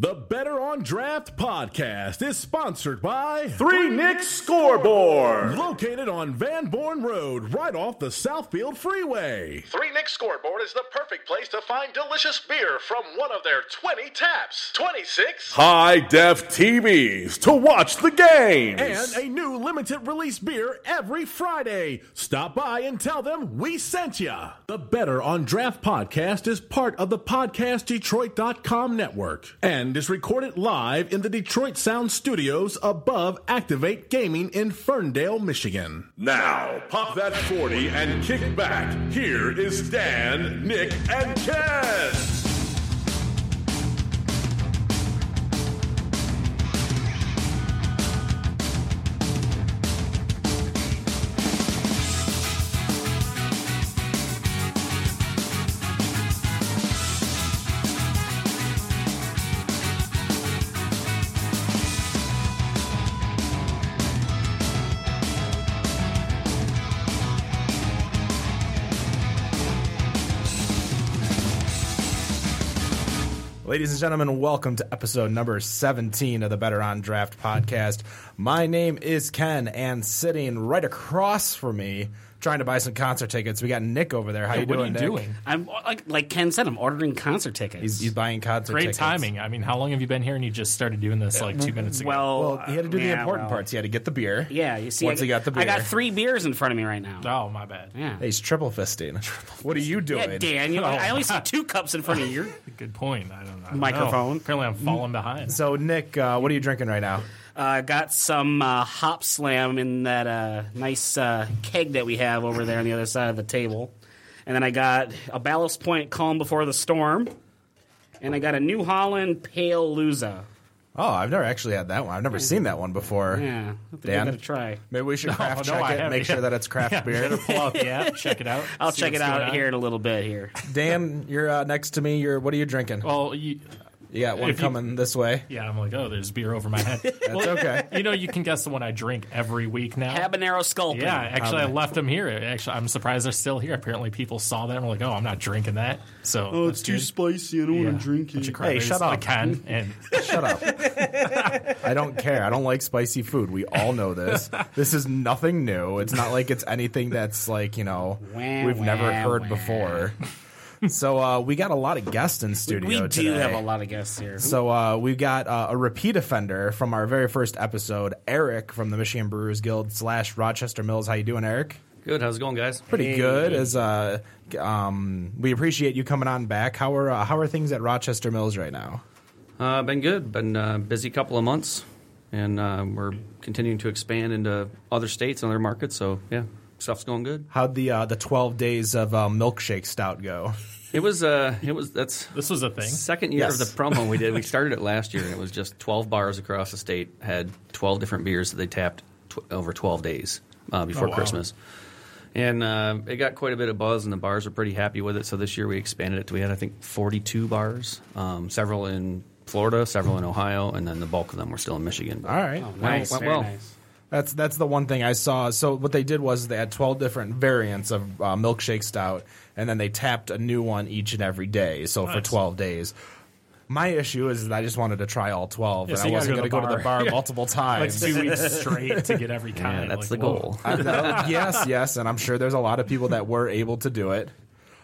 The Better on Draft podcast is sponsored by Three Nicks Scoreboard, located on Van Born Road, right off the Southfield Freeway. Three Nicks Scoreboard is the perfect place to find delicious beer from one of their 20 taps, 26 high-def TVs to watch the games, and a new limited release beer every Friday. Stop by and tell them we sent ya. The Better on Draft podcast is part of the PodcastDetroit.com network and is recorded live in the Detroit Sound Studios above Activate Gaming in Ferndale, Michigan. Now, pop that 40 and kick back. Here is Dan, Nick, and Ken. Ladies and gentlemen, welcome to episode number 17 of the Better on Draft podcast. My name is Ken, and sitting right across from me, trying to buy some concert tickets, we got Nick over there. How you doing, Nick? Doing? I'm like Ken said, I'm ordering concert tickets. He's buying concert tickets. Great timing. I mean, how long have you been here and you just started doing this like 2 minutes ago? Well, he had to do the important parts. He had to get the beer. Yeah, you see, Once he got the beer. I got 3 beers in front of me right now. Oh, my bad. Yeah. He's triple fisting. What are you doing? Yeah, Dan, I only see 2 cups in front of your Good point. I don't know. microphone. Apparently I'm falling behind. So, Nick, what are you drinking right now? Got some Hop Slam in that nice keg that we have over there on the other side of the table. And then I got a Ballast Point Calm Before the Storm. And I got a New Holland Pale Luza. Oh, I've never actually had that one. I've never seen that one before. Yeah. Dan? Give it a try. Maybe we should craft check it, make sure that it's craft beer. Pull out the app, check it out. I'll see check it what's going out on. here in a little bit here. Dan, you're next to me. What are you drinking? Well, You got one coming this way. yeah, I'm like, oh, there's beer over my head. That's okay. You can guess the one I drink every week now. Habanero Sculpin. Yeah, actually, I left them here. Actually, I'm surprised they're still here. Apparently, people saw that and were like, "Oh, I'm not drinking that." So it's too spicy. I don't want to drink it. Hey, shut up. I can and Shut up. I don't care. I don't like spicy food. We all know this. This is nothing new. It's not like it's anything that's like, we've never heard before. So we got a lot of guests in studio today. We do have a lot of guests here. So we got a repeat offender from our very first episode, Eric from the Michigan Brewers Guild / Rochester Mills. How you doing, Eric? Good. How's it going, guys? Pretty good. As we appreciate you coming on back. How are things at Rochester Mills right now? Been good. Been a busy couple of months, and we're continuing to expand into other states and other markets. So yeah, stuff's going good. How'd the 12 days of milkshake stout go? This was a thing. Second year Yes. of the promo we did. We started it last year, and it was just 12 bars across the state had 12 different beers that they tapped over 12 days before Christmas. And it got quite a bit of buzz, and the bars are pretty happy with it. So this year we expanded it to, we had, I think, 42 bars, several in Florida, several in Ohio, and then the bulk of them were still in Michigan. All right. Oh, nice. Went Very well. nice. That's the one thing I saw. So what they did was they had 12 different variants of milkshake stout, and then they tapped a new one each and every day. So for 12 days. My issue is that I just wanted to try all 12, Yeah, and so I you wasn't gotta going to go go to to the bar multiple like times. 2 weeks straight to get every kind. Yeah, that's Like, the whoa. goal. Yes, and I'm sure there's a lot of people that were able to do it.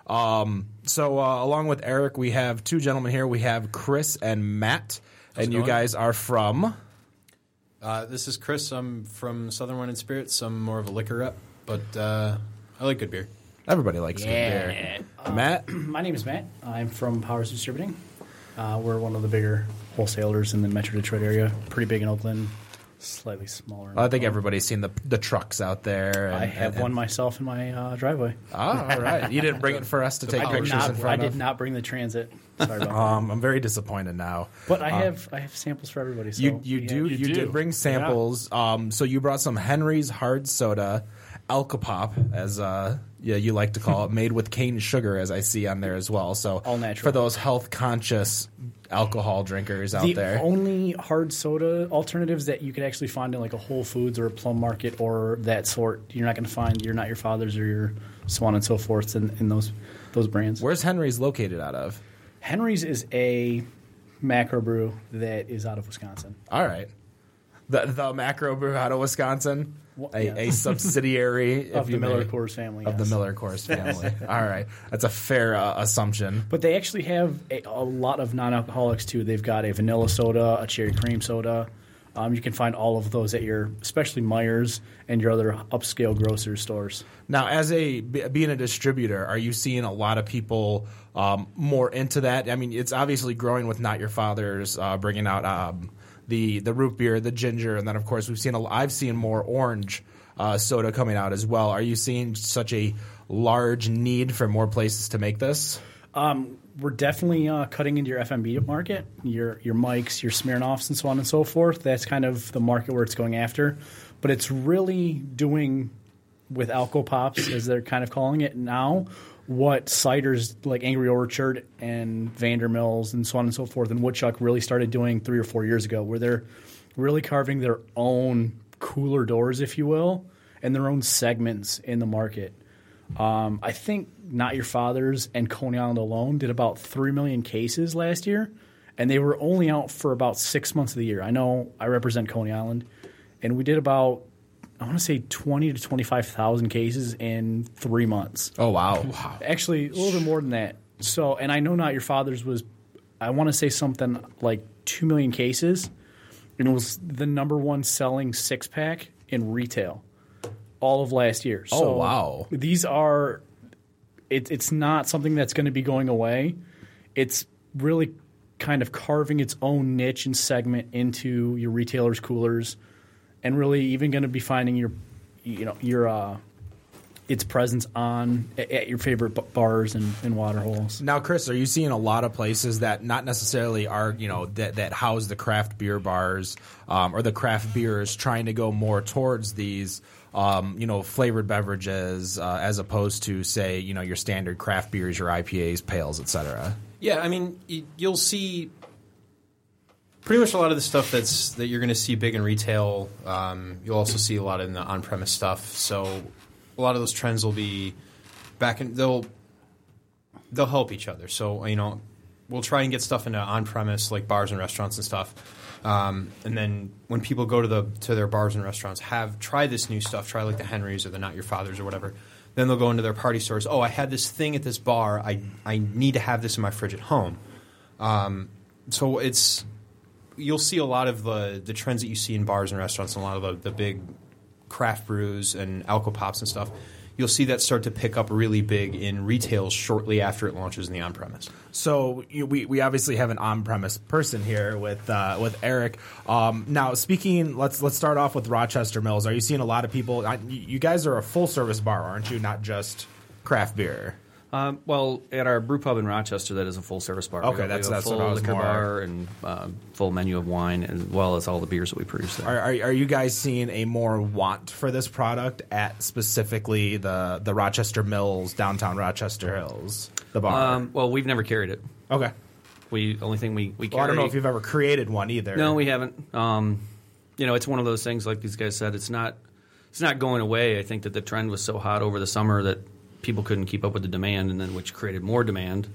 So along with Eric, we have 2 gentlemen here. We have Chris and Matt, and you guys are from... This is Chris. I'm from Southern Wine and Spirits. I'm more of a liquor rep, but I like good beer. Everybody likes good beer. Matt? My name is Matt. I'm from Powers Distributing. We're one of the bigger wholesalers in the Metro Detroit area. Pretty big in Oakland, slightly smaller. I think everybody's seen the trucks out there. I have one myself in my driveway. Oh, all right. You didn't bring it for us to take pictures in front I of? did not bring the Transit. Sorry about that. I'm very disappointed now. But I have samples for everybody. So You did bring samples. So you brought some Henry's hard soda, Alcopop, as you like to call it, made with cane sugar, as I see on there as well. So all natural for those health conscious alcohol drinkers out there. The only hard soda alternatives that you could actually find in like a Whole Foods or a Plum Market or that sort, you're not going to find. You're not your Father's or your so on and so forth in those brands. Where's Henry's located out of? Henry's is a macro brew that is out of Wisconsin. All right. The macro brew out of Wisconsin, a subsidiary of the Miller Coors family. Of the Miller Coors family. All right. That's a fair assumption. But they actually have a lot of non-alcoholics, too. They've got a vanilla soda, a cherry cream soda. You can find all of those at your, especially Meijer's and your other upscale grocery stores. Now, being a distributor, are you seeing a lot of people more into that? I mean, it's obviously growing with Not Your Father's bringing out the root beer, the ginger, and then of course I've seen more orange soda coming out as well. Are you seeing such a large need for more places to make this? We're definitely cutting into your FMB market, your Mike's, your Smirnoffs, and so on and so forth. That's kind of the market where it's going after. But it's really doing with Alco Pops, as they're kind of calling it now, what ciders like Angry Orchard and Vandermills and so on and so forth and Woodchuck really started doing 3 or 4 years ago, where they're really carving their own cooler doors, if you will, and their own segments in the market. I think Not Your Father's and Coney Island alone did about 3 million cases last year, and they were only out for about 6 months of the year. I know I represent Coney Island, and we did about, I want to say 20 to 25,000 cases in 3 months. Oh, wow. Actually, a little bit more than that. So, and I know Not Your Father's was, I want to say something like 2 million cases, and it was the number one selling six-pack in retail all of last year. So wow. These are, it's not something that's going to be going away. It's really kind of carving its own niche and segment into your retailers' coolers, and really even going to be finding its presence at your favorite bars and water holes. Now, Chris, are you seeing a lot of places that not necessarily are, that house the craft beer bars or the craft beers trying to go more towards these, flavored beverages as opposed to, say, your standard craft beers, your IPAs, pales, etc.? Yeah, I mean, you'll see pretty much a lot of the stuff that you're going to see big in retail. You'll also see a lot in the on-premise stuff. So a lot of those trends will be back in. They'll help each other. So we'll try and get stuff into on-premise like bars and restaurants and stuff. And then when people go to their bars and restaurants, try this new stuff. Try like the Henry's or the Not Your Father's or whatever. Then they'll go into their party stores. Oh, I had this thing at this bar. I need to have this in my fridge at home. So you'll see a lot of the trends that you see in bars and restaurants and a lot of the big craft brews and Alco Pops and stuff. You'll see that start to pick up really big in retail shortly after it launches in the on-premise. So we obviously have an on-premise person here with Eric. Now, let's start off with Rochester Mills. Are you seeing a lot of people? You guys are a full-service bar, aren't you? Not just craft beer. Well, at our brew pub in Rochester, that is a full-service bar. Okay, that's full what I was liquor more. bar and full menu of wine, as well as all the beers that we produce there. Are you guys seeing a more want for this product at specifically the Rochester Mills, downtown Rochester Hills, the bar? Well, we've never carried it. Okay. Only thing we carry. Well, I don't know if you've ever created one either. No, we haven't. It's one of those things, like these guys said, it's not going away. I think that the trend was so hot over the summer that people couldn't keep up with the demand, and then which created more demand.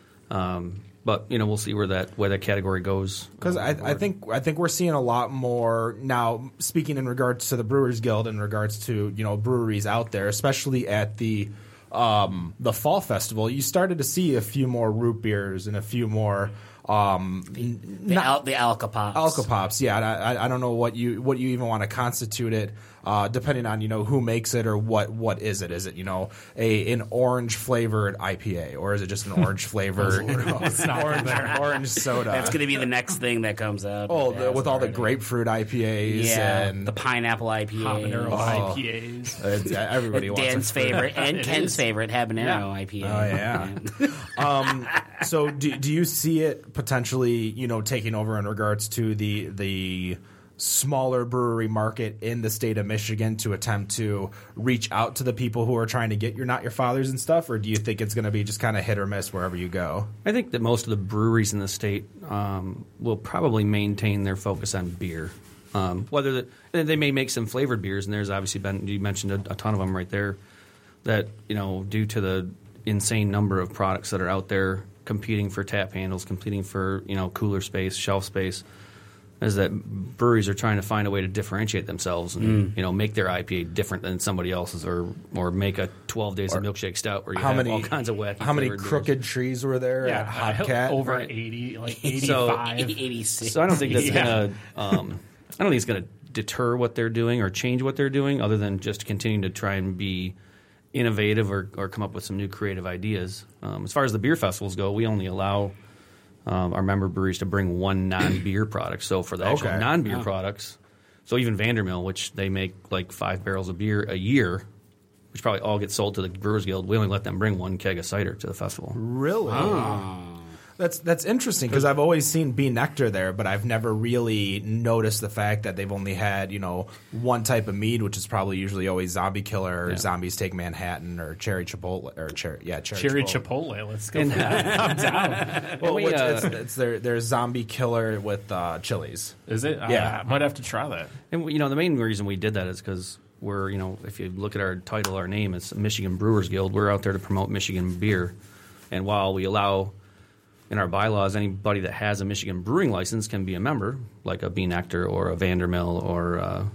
But we'll see where that category goes. Because I think we're seeing a lot more now. Speaking in regards to the Brewers Guild, in regards to breweries out there, especially at the fall festival, you started to see a few more root beers and a few more. The Alco Pops. Alco Pops, yeah. I don't know what you even want to constitute it, depending on who makes it or what is it? Is it an orange flavored IPA, or is it just an orange flavored orange soda? That's going to be the next thing that comes out. Oh, with all the grapefruit IPAs and the pineapple IPA, IPAs. Everybody wants Dan's favorite and Ken's favorite habanero IPA. Oh yeah. So do you see it potentially, taking over in regards to the smaller brewery market in the state of Michigan to attempt to reach out to the people who are trying to get your Not Your Fathers and stuff, or do you think it's going to be just kind of hit or miss wherever you go? I think that most of the breweries in the state will probably maintain their focus on beer. Whether they may make some flavored beers, and there's obviously been, you mentioned a ton of them right there, that due to the insane number of products that are out there competing for tap handles, competing for cooler space, shelf space, is that breweries are trying to find a way to differentiate themselves and make their IPA different than somebody else's, or make a 12 days of milkshake stout where you have all kinds of wacky. How many beers. crooked trees were there at Hopcat? Over 80, like 85. 86. So I don't think that's gonna. I don't think it's gonna deter what they're doing or change what they're doing, other than just continuing to try and be innovative or come up with some new creative ideas. As far as the beer festivals go, we only allow our member breweries to bring one non-beer product. So for the actual non-beer products, so even Vandermill, which they make like 5 barrels of beer a year, which probably all get sold to the Brewers Guild, we only let them bring 1 keg of cider to the festival. Really? That's interesting, because I've always seen Bee Nectar there, but I've never really noticed the fact that they've only had one type of mead, which is probably usually always Zombie Killer or Zombies Take Manhattan or Cherry Chipotle or Cherry Chipotle. Let's go for that. I'm down. Well, it's their Zombie Killer with chilies. Is it? Yeah, I might have to try that. And the main reason we did that is because we're if you look at our title, our name, it's Michigan Brewers Guild. We're out there to promote Michigan beer, and while we allow in our bylaws, anybody that has a Michigan brewing license can be a member, like a Bee Nectar or a Vandermill or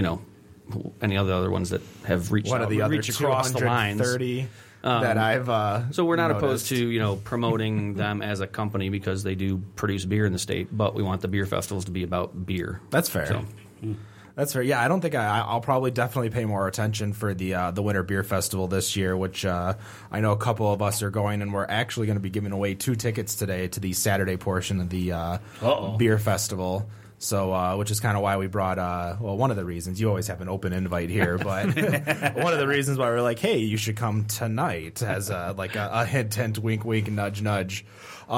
any other ones that have reached one of the other across the lines. 230 that I've so we're not noticed. opposed to promoting them as a company because they do produce beer in the state, but we want the beer festivals to be about beer. That's fair. So, That's fair. Yeah, I don't think I'll probably definitely pay more attention for the Winter Beer Festival this year, which I know a couple of us are going, and we're actually going to be giving away 2 tickets today to the Saturday portion of the beer festival. So, which is kind of why we brought, one of the reasons. You always have an open invite here, but one of the reasons why we're like, hey, you should come tonight, as a hint, hint, wink, wink, nudge, nudge.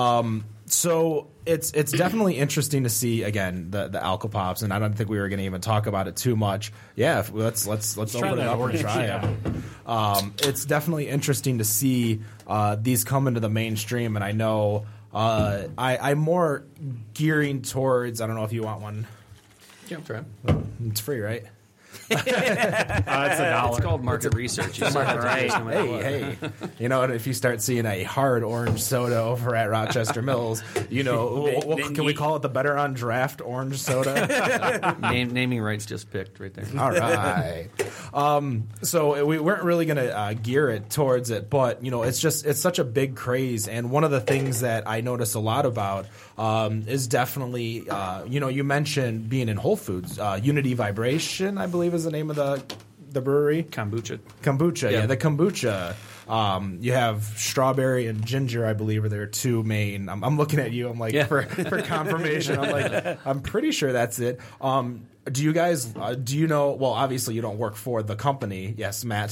So it's definitely interesting to see again the Alcopops, and I don't think we were going to even talk about it too much. Yeah, let's open it up and try it. It's definitely interesting to see these come into the mainstream, and I know I'm more gearing towards. I don't know if you want one. yeah, try. It's free, right? It's $1. It's called market research. You still have to taste no matter what. Hey, and if you start seeing a hard orange soda over at Rochester Mills, can we call it the Better on Draft orange soda? Naming rights just picked right there. All right. So we weren't really going to gear it towards it, but it's such a big craze, and one of the things that I notice a lot about is definitely you mentioned being in Whole Foods. Unity Vibration, I believe, is the name of the brewery. Kombucha, yeah, the kombucha. You have strawberry and ginger, I believe, are their 2 main. I'm looking at you. I'm like, for confirmation. I'm like, I'm pretty sure that's it. Do you guys, do you know, well, obviously you don't work for the company. Yes, Matt.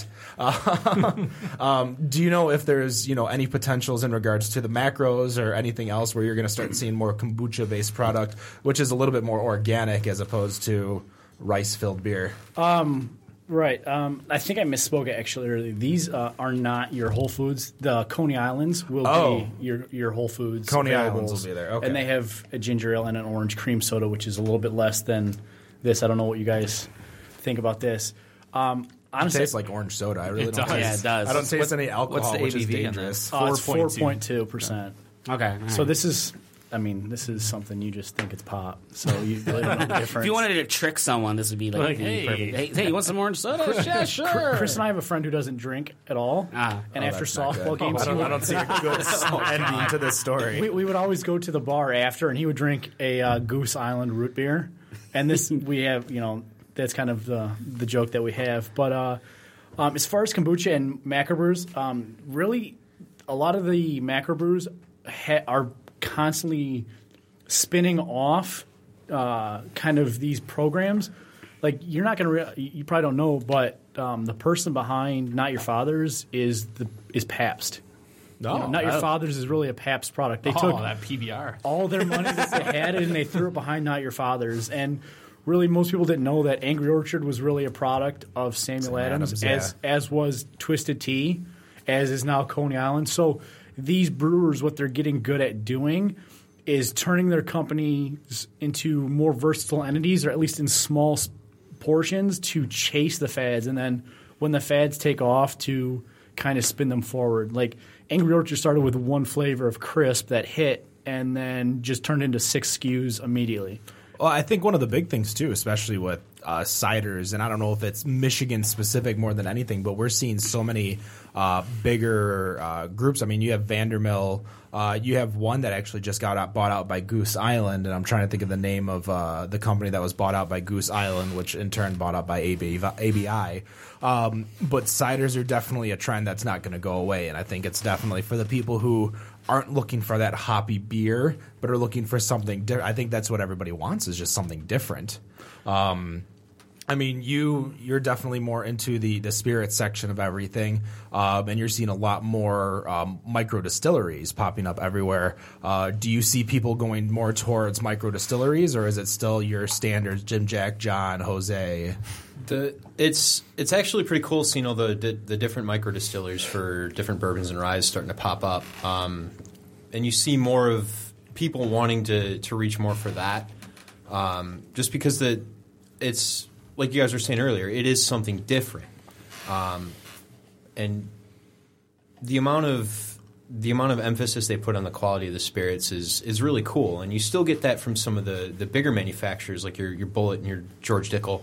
Do you know if there's, any potentials in regards to the macros or anything else where you're going to start seeing more kombucha-based product, which is a little bit more organic as opposed to rice-filled beer? Right. I think I misspoke actually earlier. These are not your Whole Foods. The Coney Islands will be your Whole Foods. Coney variables. Islands will be there. Okay. And they have a ginger ale and an orange cream soda, which is a little bit less than this. I don't know what you guys think about this. Honestly, it tastes like orange soda. I really don't. Yeah, it does. I don't taste any alcohol, what's the which is ABV dangerous. it's 4.2%. Okay. So this is something you just think it's pop. So you really don't know the difference. If you wanted to trick someone, this would be like hey. perfect. Hey, you want some orange soda? Yeah, sure. Chris and I have a friend who doesn't drink at all. And after that's not softball good. games, I don't see a good ending to this story. we would always go to the bar after, and he would drink a Goose Island root beer. And this, we have, that's kind of the joke that we have. But as far as kombucha and macrobrews, really, a lot of the macrobrews are constantly spinning off kind of these programs. Like, you're not going to you probably don't know, but the person behind Not Your Father's is Pabst. No, Not Your Father's is really a Pabst product. They took that PBR. all their money that they had and they threw it behind Not Your Father's. And really, most people didn't know that Angry Orchard was really a product of Samuel Adams, as was Twisted Tea, as is now Coney Island. So these brewers, what they're getting good at doing is turning their companies into more versatile entities, or at least in small portions, to chase the fads. And then when the fads take off, to kind of spin them forward. Like, Angry Orchard started with one flavor of crisp that hit and then just turned into 6 SKUs immediately. Well, I think one of the big things, too, especially with ciders, and I don't know if it's Michigan-specific more than anything, but we're seeing so many bigger groups. I mean, you have Vandermill. You have one that actually just got bought out by Goose Island, and I'm trying to think of the name of the company that was bought out by Goose Island, which in turn bought out by ABI. But ciders are definitely a trend that's not going to go away, and I think it's definitely for the people who aren't looking for that hoppy beer, but are looking for something different. I think that's what everybody wants, is just something different. I mean, you're definitely more into the spirit section of everything, and you're seeing a lot more micro distilleries popping up everywhere. Do you see people going more towards micro distilleries, or is it still your standards, Jim, Jack, John, Jose? It's actually pretty cool seeing all the different micro distillers for different bourbons and ryes starting to pop up, and you see more of people wanting to reach more for that, just because it's like you guys were saying earlier, it is something different, and the amount of emphasis they put on the quality of the spirits is really cool, and you still get that from some of the bigger manufacturers like your Bulleit and your George Dickel.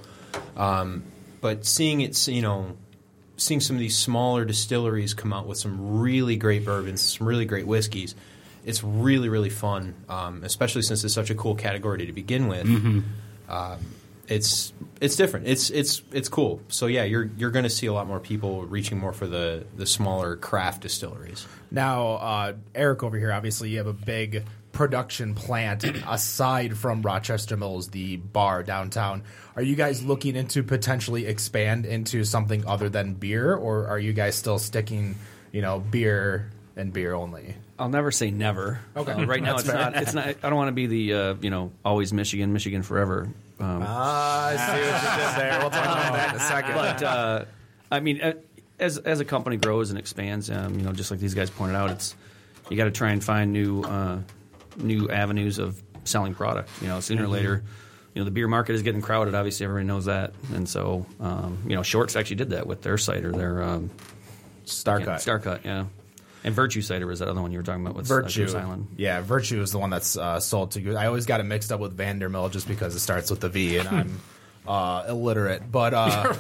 But seeing some of these smaller distilleries come out with some really great bourbons, some really great whiskeys, it's really, really fun, especially since it's such a cool category to begin with. Mm-hmm. It's different. It's cool. So yeah, you're going to see a lot more people reaching more for the smaller craft distilleries. Now, Eric over here, obviously you have a big production plant aside from Rochester Mills, the bar downtown. Are you guys looking into potentially expand into something other than beer, or are you guys still sticking, beer and beer only? I'll never say never. Okay. Right now, it's not. I don't want to be the always Michigan forever. I see what you did there. We'll talk about that in a second. But I mean, as a company grows and expands, just like these guys pointed out, you got to try and find new avenues of selling product. Sooner or later, the beer market is getting crowded. Obviously, everybody knows that, and so Shorts actually did that with their cider, their Starcut, yeah. And Virtue Cider was that other one you were talking about with Virtue. Goose Island. Yeah, Virtue is the one that's sold to Goose. I always got it mixed up with Vandermill just because it starts with the V, and I'm illiterate. But how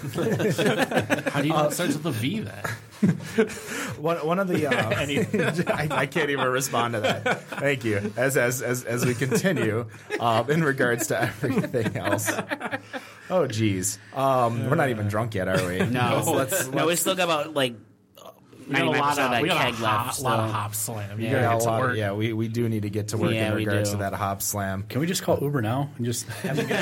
do you know it starts with a V then? One of the I can't even respond to that. Thank you. As we continue in regards to everything else. Oh, geez. We're not even drunk yet, are we? No. No, we still got about like 95% of that keg left. A lot of hop slam. You Yeah, gotta get to work. yeah, we do need to get to work in regards to that hop slam. Can we just call Uber now and just have them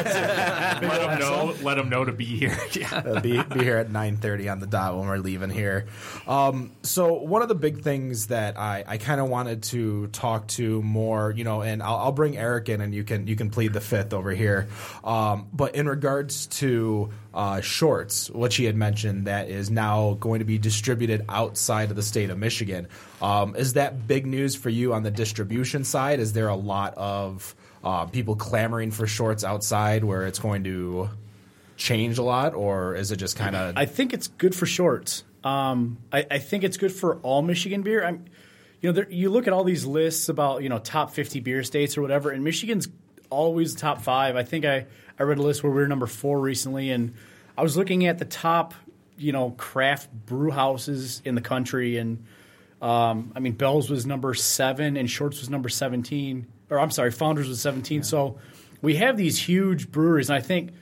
get Let them know to be here. Yeah. Be here at 9:30 on the dot when we're leaving here. So one of the big things that I kind of wanted to talk to more, and I'll bring Eric in, and you can plead the fifth over here. But in regards to Shorts, which he had mentioned that is now going to be distributed outside of the state of Michigan, is that big news for you on the distribution side? Is there a lot of people clamoring for Shorts outside where it's going to change a lot, or is it just kind of? I think it's good for Shorts. I think it's good for all Michigan beer. You look at all these lists about top 50 beer states or whatever, and Michigan's always top 5. I think I read a list where we were number 4 recently, and I was looking at the top craft brew houses in the country, and Bell's was number 7 and Shorts was number 17. Or I'm sorry, Founders was 17. Yeah. So we have these huge breweries, and I think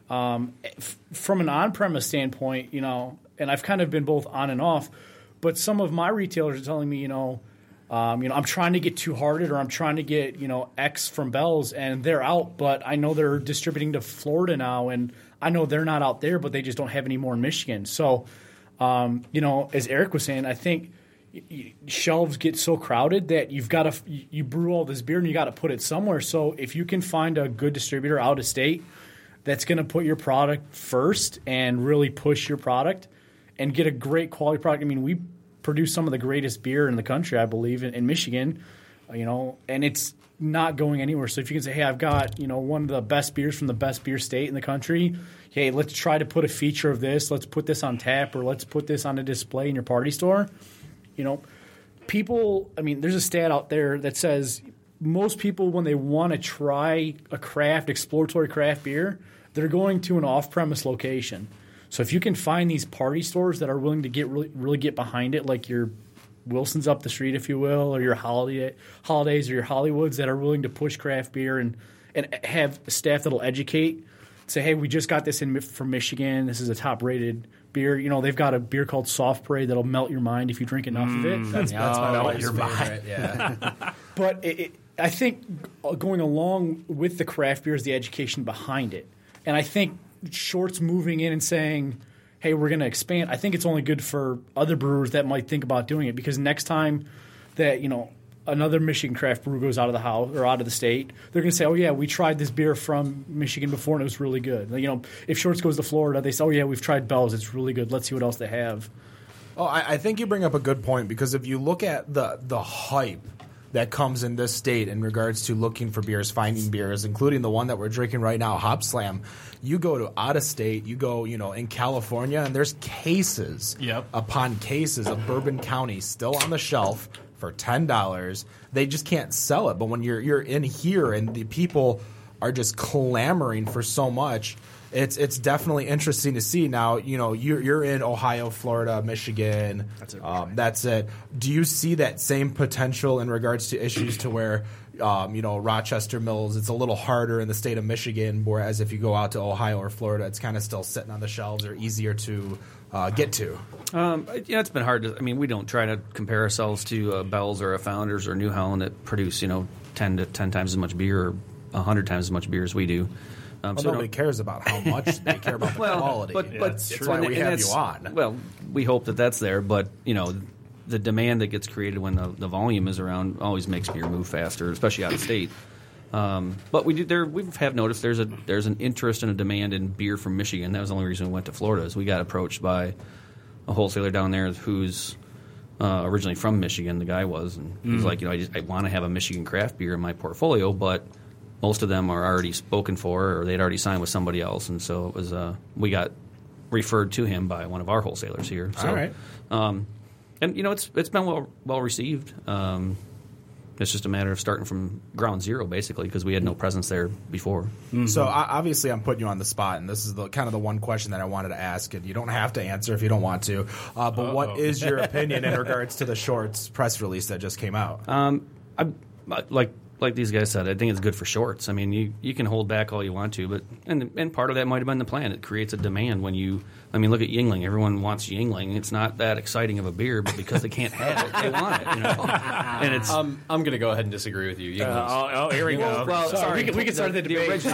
from an on-premise standpoint, and I've kind of been both on and off, but some of my retailers are telling me, I'm trying to get Two Hearted, or I'm trying to get X from Bell's, and they're out, but I know they're distributing to Florida now, and I know they're not out there, but they just don't have any more in Michigan. So, as Eric was saying, I think shelves get so crowded that you brew all this beer and you got to put it somewhere. So if you can find a good distributor out of state that's going to put your product first and really push your product and get a great quality product. We produce some of the greatest beer in the country, I believe, in Michigan, and it's not going anywhere. So if you can say, hey, I've got, one of the best beers from the best beer state in the country, hey, let's try to put a feature of this, let's put this on tap, or let's put this on a display in your party store, people, I mean, there's a stat out there that says most people, when they want to try a exploratory craft beer, they're going to an off-premise location. So if you can find these party stores that are willing to really get behind it, like your Wilson's up the street, if you will, or your Holidays or your Hollywoods that are willing to push craft beer and have staff that'll educate, say, hey, we just got this in from Michigan. This is a top-rated beer. You know, they've got a beer called Soft Parade that'll melt your mind if you drink enough of it. That's my Melt your favorite. mind. Yeah. But I think going along with the craft beer is the education behind it. And I think Short's moving in and saying, hey, we're going to expand. I think it's only good for other brewers that might think about doing it, because next time that, you know, another Michigan craft brewer goes out of the house or out of the state, they're going to say, oh, yeah, we tried this beer from Michigan before and it was really good. You know, if Shorts goes to Florida, they say, oh, yeah, we've tried Bell's. It's really good. Let's see what else they have. Oh, I think you bring up a good point, because if you look at the hype that comes in this state in regards to looking for beers, finding beers, including the one that we're drinking right now, Hop Slam, you go to out of state, you go, you know, in California, and there's cases upon cases of Bourbon County still on the shelf for $10. They just can't sell it. But when you're in here and the people are just clamoring for so much, it's definitely interesting to see. Now, you know, you're in Ohio, Florida, Michigan. That's it. Do you see that same potential in regards to issues to where, you know, Rochester Mills, it's a little harder in the state of Michigan, whereas if you go out to Ohio or Florida, it's kind of still sitting on the shelves or easier to get to? Yeah, it's been hard to. I mean, we don't try to compare ourselves to Bell's or a Founders or New Holland that produce, you know, 10 times as much beer or 100 times as much beer as we do. So nobody cares about how much they care about the quality. But that's why we have you on. Well, we hope that that's there, but you know, the demand that gets created when the volume is around always makes beer move faster, especially out of state. But we have noticed there's an interest and a demand in beer from Michigan. That was the only reason we went to Florida, is we got approached by a wholesaler down there who's originally from Michigan. The guy was, and he's like, you know, I want to have a Michigan craft beer in my portfolio, but most of them are already spoken for, or they'd already signed with somebody else, and so it was we got referred to him by one of our wholesalers here. So, all right. And you know, it's been well received. It's just a matter of starting from ground zero, basically, because we had no presence there before. Mm-hmm. So obviously, I'm putting you on the spot, and this is kind of the one question that I wanted to ask, and you don't have to answer if you don't want to. But what is your opinion in regards to the Shorts press release that just came out? Like these guys said, I think it's good for Shorts. I mean, you can hold back all you want to, but and part of that might have been the plan. It creates a demand when you. I mean, look at Yuengling. Everyone wants Yuengling. It's not that exciting of a beer, but because they can't have it, they want it. You know, and it's. I'm going to go ahead and disagree with you. Here we go. Well, sorry, we can start the debate.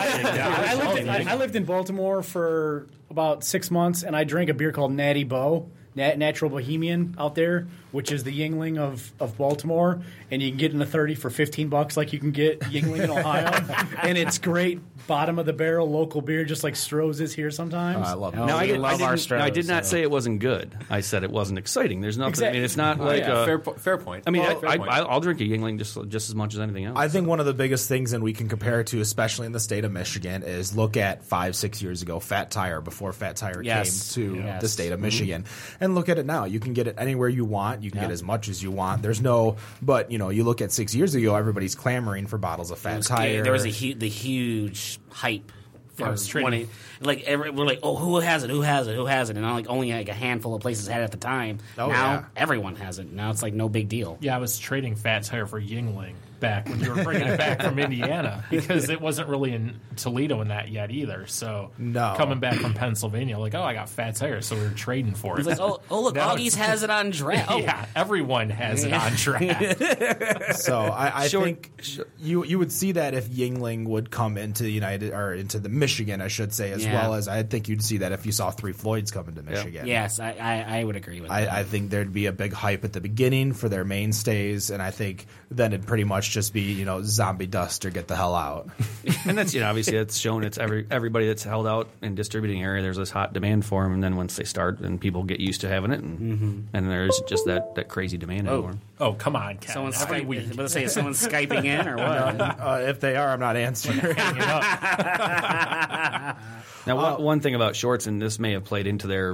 I lived in Baltimore for about 6 months, and I drank a beer called Natty Bo. Natural Bohemian out there, which is the Yuengling of Baltimore, and you can get in a 30 for $15 like you can get Yuengling in Ohio, and it's great bottom of the barrel local beer, just like Stroh's is here sometimes. I love it. No, I did not say it wasn't good. I said it wasn't exciting. There's nothing. Exactly. I mean, it's not like fair point. I mean, Fair point. I'll drink a Yuengling just as much as anything else. I think one of the biggest things, and we can compare it to, especially in the state of Michigan, is look at 5-6 years ago, Fat Tire, before Fat Tire came to the state of Michigan. And look at it now. You can get it anywhere you want. You can get as much as you want. There's no, but you know, you look at 6 years ago, everybody's clamoring for bottles of Fat Tire. There was the huge hype. We're like, oh, who has it? Who has it? Who has it? And like only like a handful of places had it at the time. Now everyone has it. Now it's like no big deal. Yeah, I was trading Fat Tire for Yuengling back when you were bringing it back from Indiana, because it wasn't really in Toledo in that yet either. So coming back from Pennsylvania, like, oh, I got Fat Tire, so we were trading for it. It's like, oh look, Augie's has it on draft. Yeah, everyone has it on draft. So I think you would see that if Yuengling would come into the into the Michigan, I should say, as well as I think you'd see that if you saw Three Floyds come into Michigan. Yes, I would agree with that. I think there'd be a big hype at the beginning for their mainstays, and I think then it'd pretty much just be, you know, zombie dust or get the hell out. And that's, you know, obviously it's shown it's everybody that's held out in distributing area, there's this hot demand for them, and then once they start, and people get used to having it, and there's just that crazy demand anymore. Oh, come on, Ken. Someone's Skyping in or what? If they are, I'm not answering. Now, one thing about Shorts, and this may have played into their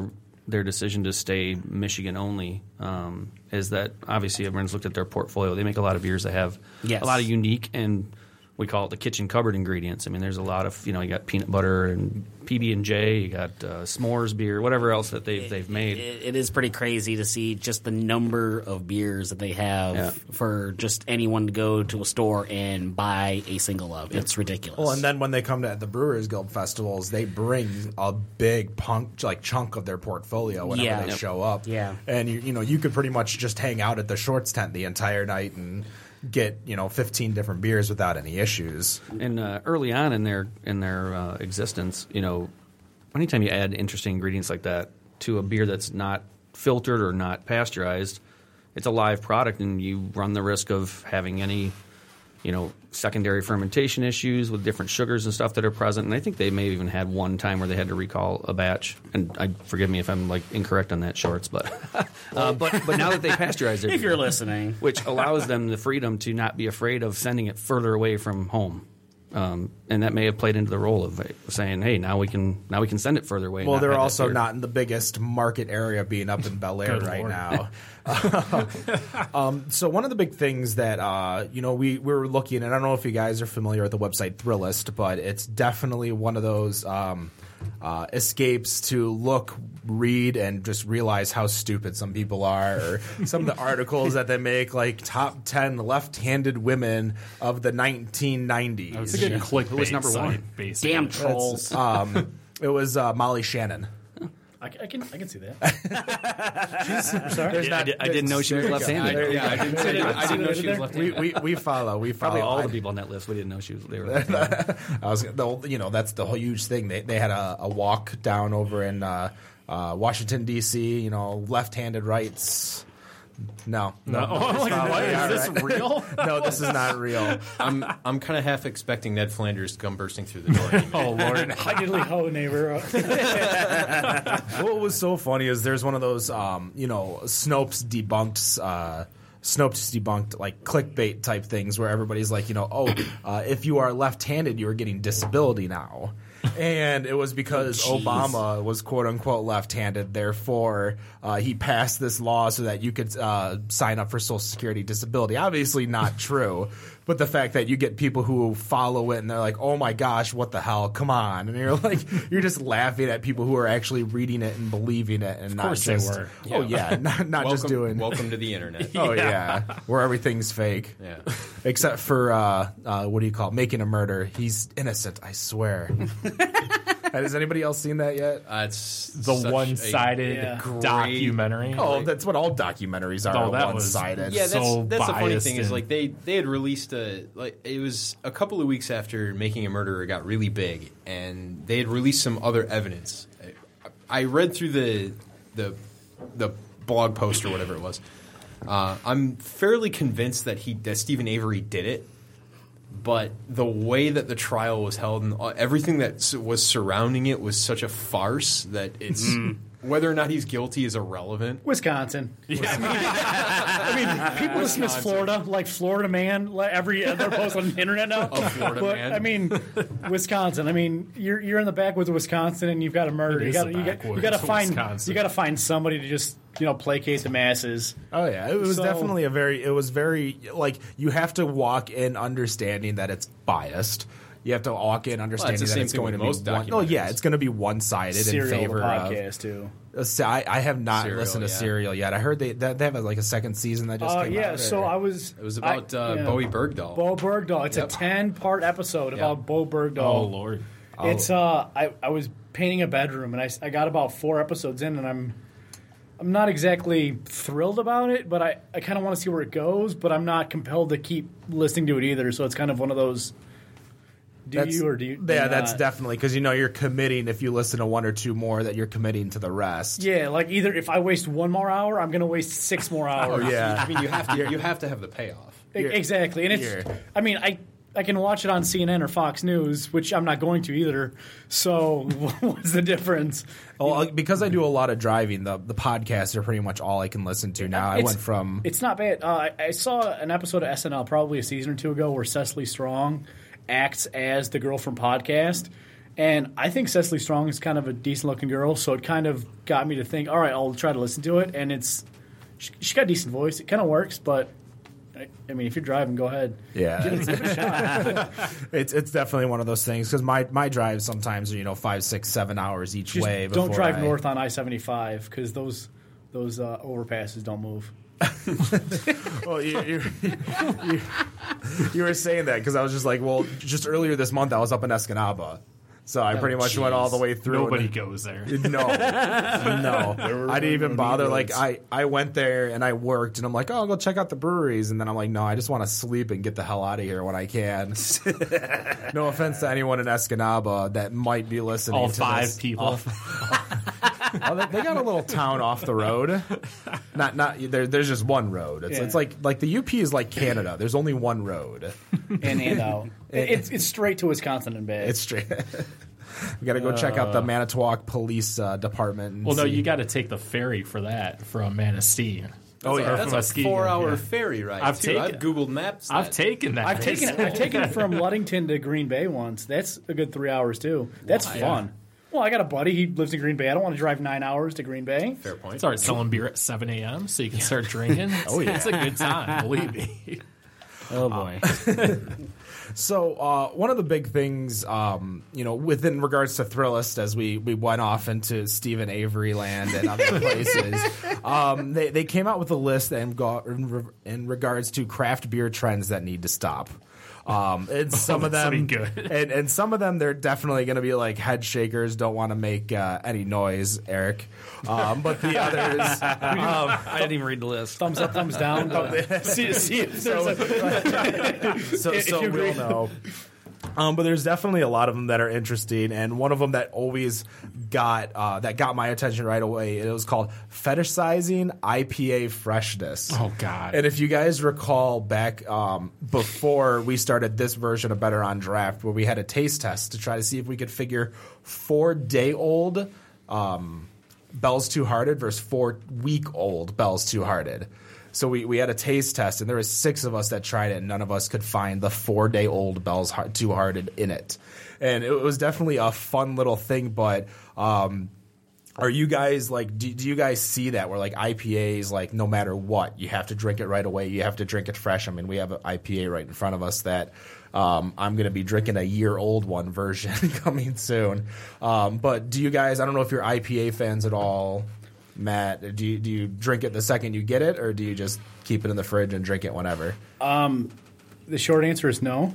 their decision to stay Michigan only is that obviously everyone's looked at their portfolio. They make a lot of beers that have a lot of unique and we call it the kitchen cupboard ingredients. I mean, there's a lot of, you got peanut butter and PB&J, you got s'mores beer, whatever else that they've made. It is pretty crazy to see just the number of beers that they have for just anyone to go to a store and buy a single of. It's ridiculous. Well, and then when they come to the Brewers Guild festivals, they bring a big chunk of their portfolio whenever they show up. Yeah. And you could pretty much just hang out at the Shorts tent the entire night and get 15 different beers without any issues. And early on in their existence, anytime you add interesting ingredients like that to a beer that's not filtered or not pasteurized, it's a live product, and you run the risk of having any secondary fermentation issues with different sugars and stuff that are present. And I think they may have even had one time where they had to recall a batch. And forgive me if I'm incorrect on that, Shorts, but but now that they pasteurize it, if you're listening, which allows them the freedom to not be afraid of sending it further away from home. And that may have played into the role of saying, "Hey, now we can send it further away." Well, they're also not in the biggest market area, being up in Bel Air right now. So one of the big things that we were looking at, I don't know if you guys are familiar with the website Thrillist, but it's definitely one of those escapes to look, read, and just realize how stupid some people are, or some of the articles that they make, like top 10 left-handed women of the 1990s. It's a good clickbait. It was number one. Basically. damn trolls. It was Molly Shannon. I can see that. Sorry? I didn't know she was left-handed. I didn't know she was left-handed. We follow. Probably all the people on that list. We didn't know they were. That's the whole huge thing. They had a walk down over in Washington D.C. Left-handed rights. No. Is this real? No, this is not real. I'm kind of half expecting Ned Flanders to come bursting through the door. Oh Lord! Diddly ho, neighbor. What was so funny is there's one of those, Snopes debunked like clickbait type things where everybody's like, if you are left-handed, you are getting disability now. And it was because Obama was quote unquote left-handed, therefore he passed this law so that you could sign up for Social Security disability. Obviously not true, but the fact that you get people who follow it and they're like, "Oh my gosh, what the hell? Come on!" And you're just laughing at people who are actually reading it and believing it, and not just they were. Oh yeah, not just doing. Welcome to the internet. Oh yeah, where everything's fake. Yeah. Except for what do you call it? Making a Murder. He's innocent, I swear. Has anybody else seen that yet? It's The one-sided documentary. Oh, that's what all documentaries are. Oh, that one-sided. Yeah, so that's the funny thing is biased they had released it was a couple of weeks after Making a Murderer got really big, and they had released some other evidence. I read through the blog post or whatever it was. I'm fairly convinced that Stephen Avery did it, but the way that the trial was held and everything that was surrounding it was such a farce that it's whether or not he's guilty is irrelevant. Wisconsin. I mean, people dismiss Florida like Florida man. Like every other post on the internet now. Florida man. I mean, Wisconsin. I mean, you're in the backwoods of Wisconsin and you've got a murder. You got to find somebody to just placate the masses. Oh yeah, it was definitely it was very like you have to walk in understanding that it's biased. You have to walk in understanding that it's going to be it's going to be one-sided in favor of podcast too. I have not listened to Serial yet. I heard they have a second season that just came out. So it was about Bowie Bergdahl. Bo Bergdahl. It's a 10-part episode about Bo Bergdahl. Oh Lord! It's I was painting a bedroom and I got about 4 episodes in and I'm not exactly thrilled about it, but I kind of want to see where it goes, but I'm not compelled to keep listening to it either. So it's kind of one of those. Do you that's definitely because you're committing if you listen to 1 or 2 more that you're committing to the rest. Yeah, like either if I waste 1 more hour, I'm going to waste 6 more hours. Oh yeah, I mean you have to have the payoff. Exactly, and it's. I mean I can watch it on CNN or Fox News, which I'm not going to either. So what's the difference? Well, because I do a lot of driving, the podcasts are pretty much all I can listen to now. I went from. It's not bad. I saw an episode of SNL probably a season or 2 ago where Cecily Strong acts as the girl from Podcast, And I think Cecily Strong is kind of a decent-looking girl, so it kind of got me to think, all right, I'll try to listen to it. And she's got a decent voice. It kind of works, but, I mean, if you're driving, go ahead. Yeah. Give it a shot. It's definitely one of those things, because my drives sometimes are, 5, 6, 7 hours each way. Don't drive north on I-75, because those overpasses don't move. Well, you were saying that because I was just like, well, just earlier this month I was up in Escanaba, so I pretty much went all the way through. Nobody goes there. No, I didn't even bother. Like I went there and I worked, and I'm like, oh, I'll go check out the breweries, and then I'm like, no, I just want to sleep and get the hell out of here when I can. No offense to anyone in Escanaba that might be listening. All to 5 this. people. Oh, they got a little town off the road. There's just one road. It's like the UP is like Canada. There's only one road. In and out. It's straight to Wisconsin and back. It's straight. We got to go check out the Manitowoc Police Department. And well, no, you got to take the ferry for that from Manistee. That's a 4-hour ferry ride. I've Googled Maps. I've taken that. I've taken it from Ludington to Green Bay once. That's a good 3 hours too. That's fun. Yeah. Well, I got a buddy. He lives in Green Bay. I don't want to drive 9 hours to Green Bay. Fair point. Start selling beer at 7 a.m. so you can start drinking. Oh, yeah. It's a good time, believe me. Oh, boy. So one of the big things, within regards to Thrillist, as we went off into Stephen Avery land and other places, they came out with a list in regards to craft beer trends that need to stop. And some of them, and some of them, they're definitely going to be like head shakers. Don't want to make any noise, Eric. But the others, I didn't even read the list. Thumbs up, thumbs down. See if there's so we'll know. But there's definitely a lot of them that are interesting, and one of them that always got my attention right away. It was called fetishizing IPA freshness. Oh God! And if you guys recall back before we started this version of Better on Draft, where we had a taste test to try to see if we could figure 4-day-old Bell's Two Hearted versus 4-week-old Bell's Two Hearted. So we had a taste test, and there was 6 of us that tried it, and none of us could find the 4-day-old Bell's Two Hearted in it. And it was definitely a fun little thing, but are you guys, like, do you guys see that where, like, IPAs, like, no matter what, you have to drink it right away, you have to drink it fresh? I mean, we have an IPA right in front of us that I'm going to be drinking a year-old one version coming soon. But do you guys, I don't know if you're IPA fans at all. Matt, do you drink it the second you get it, or do you just keep it in the fridge and drink it whenever? The short answer is no.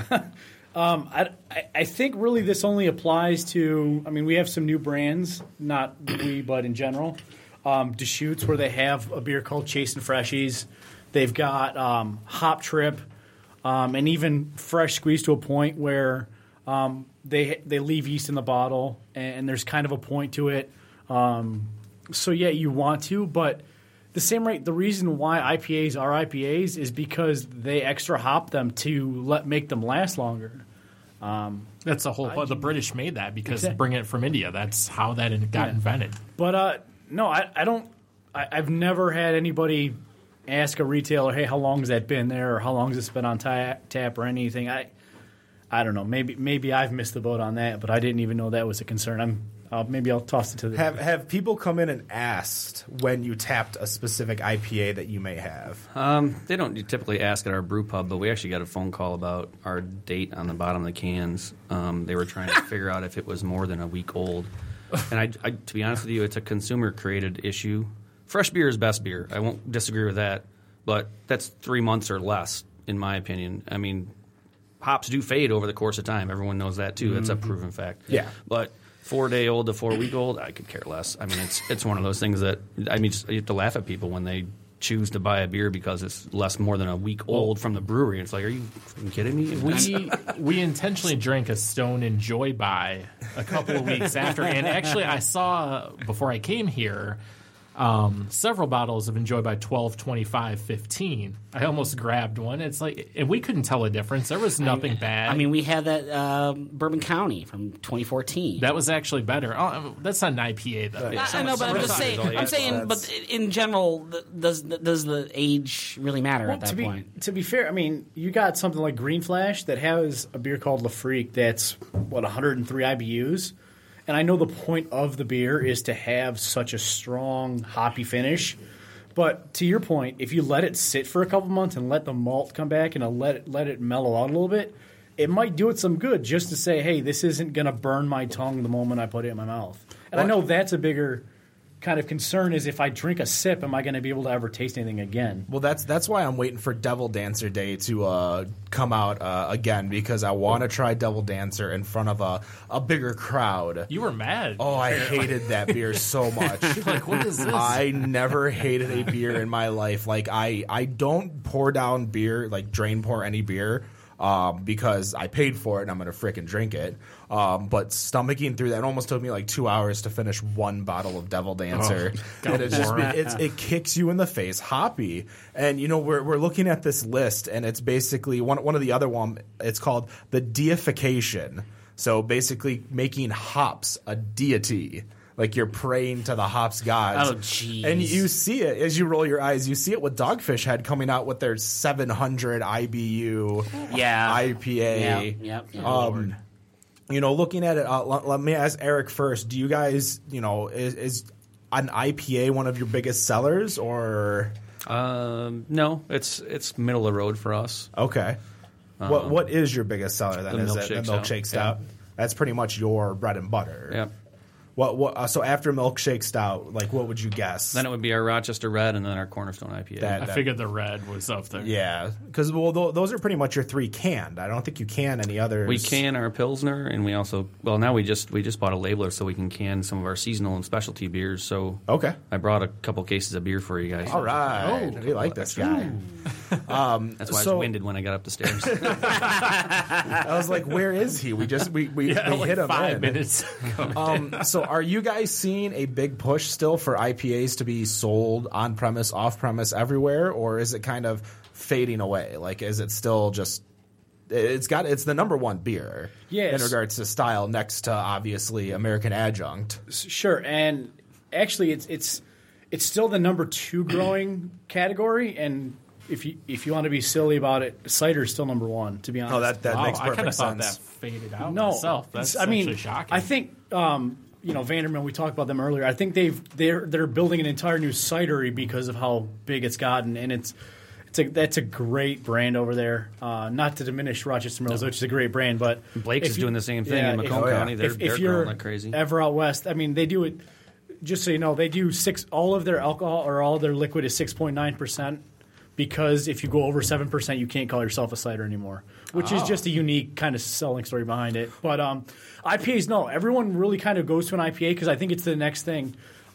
I think really this only applies to, I mean, we have some new brands, not we, but in general. Deschutes, where they have a beer called Chasing Freshies. They've got Hop Trip, and even Fresh Squeezed to a point where they leave yeast in the bottle, and there's kind of a point to it. So, yeah, you want to, but the same rate, the reason why IPAs are IPAs is because they extra hop them to make them last longer. That's the whole the British made that because bringing it from India. That's how that got invented. But, no, I don't – I've never had anybody ask a retailer, hey, how long has that been there, or how long has this been on tap or anything. I don't know. Maybe I've missed the boat on that, but I didn't even know that was a concern. Maybe I'll toss it to the... Have people come in and asked when you tapped a specific IPA that you may have? They don't typically ask at our brew pub, but we actually got a phone call about our date on the bottom of the cans. They were trying to figure out if it was more than a week old. And I, to be honest with you, it's a consumer-created issue. Fresh beer is best beer. I won't disagree with that, but that's 3 months or less, in my opinion. I mean, hops do fade over the course of time. Everyone knows that, too. That's a proven fact. Yeah. But 4-day-old to 4-week-old, I could care less. I mean, it's one of those things that, I mean, you have to laugh at people when they choose to buy a beer because it's more than a week old from the brewery. It's like, are you kidding me? We intentionally drank a Stone and Joy By a couple of weeks after. And actually, I saw, before I came here, several bottles of Enjoy by 12, 25, 15. I almost grabbed one. It's like, and we couldn't tell a difference. There was nothing bad. I mean, we had that Bourbon County from 2014. That was actually better. Oh, that's not an IPA, though. I know, but I'm just saying. I'm saying, but in general, does the age really matter at that point? To be fair, I mean, you got something like Green Flash that has a beer called Lafrique that's 103 IBUs. And I know the point of the beer is to have such a strong hoppy finish. But to your point, if you let it sit for a couple months and let the malt come back and let it mellow out a little bit, it might do it some good just to say, hey, this isn't going to burn my tongue the moment I put it in my mouth. And I know that's a bigger kind of concern is if I drink a sip, am I going to be able to ever taste anything again? Well, that's why I'm waiting for Devil Dancer Day to come out again, because I want to try Devil Dancer in front of a bigger crowd. You were mad. Oh, I hated that beer so much. Like, what is this? I never hated a beer in my life. Like, I don't pour down beer, like drain pour any beer. Because I paid for it and I'm going to frickin' drink it. But stomaching through that, it almost took me like 2 hours to finish one bottle of Devil Dancer. And it kicks you in the face, hoppy. And, you know, we're looking at this list, and it's basically one of the other one, it's called the deification. So basically making hops a deity. Like you're praying to the hops gods. Oh, jeez. And you see it as you roll your eyes. You see it with Dogfish Head coming out with their 700 IBU IPA. Yep. You know, looking at it, let me ask Eric first. Do you guys, you know, is an IPA one of your biggest sellers, or? No, it's middle of the road for us. Okay. What is your biggest seller then? Is it the milkshake stout? Yeah. That's pretty much your bread and butter. Yeah. So after milkshake stout, like what would you guess? Then it would be our Rochester Red and then our Cornerstone IPA. I figured the red was up there. Yeah, because those are pretty much your three canned. I don't think you can any others. We can our Pilsner, and we also now we just bought a labeler so we can can some of our seasonal and specialty beers. So okay, I brought a couple cases of beer for you guys. All right, we like this guy. That's why I was winded when I got up the stairs. I was like, where is he? We hit him 5 minutes. So are you guys seeing a big push still for IPAs to be sold on premise, off premise, everywhere, or is it kind of fading away? Like, is it still just it's the number one beer in regards to style, next to obviously American Adjunct? Sure, and actually it's still the number 2 growing category, and if you want to be silly about it, cider is still number 1. To be honest, that makes perfect sense. I kind of thought that faded out myself. That's actually shocking. I think Vandermill. We talked about them earlier. I think they're building an entire new cidery because of how big it's gotten, and that's a great brand over there. Not to diminish Rochester Mills, which is a great brand, but Blake's is doing the same thing in Macomb County. They're growing like crazy. Ever out west, I mean, they do it. Just so you know, they do all of their alcohol or all their liquid is 6.9%. Because if you go over 7%, you can't call yourself a cider anymore, which is just a unique kind of selling story behind it. But IPAs, no, everyone really kind of goes to an IPA because I think it's the next thing.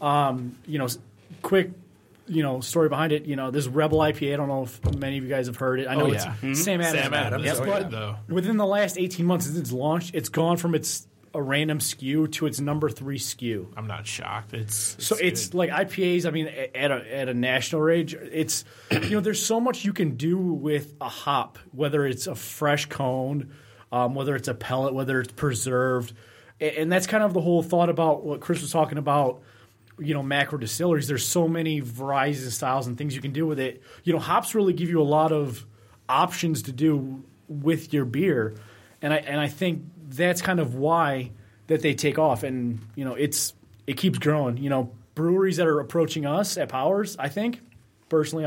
Quick, story behind it. This Rebel IPA. I don't know if many of you guys have heard it. I know it's Sam Adams. Sam Adams. Yep. Good, though. Within the last 18 months since it's launched, it's gone from a random SKU to its number 3 SKU. I'm not shocked. It's like IPAs. I mean, at a national range, it's there's so much you can do with a hop, whether it's a fresh cone, whether it's a pellet, whether it's preserved, and that's kind of the whole thought about what Chris was talking about. Macro distilleries. There's so many varieties and styles and things you can do with it. Hops really give you a lot of options to do with your beer, and I think that's kind of why that they take off, and it keeps growing. Breweries that are approaching us at Powers, I think personally,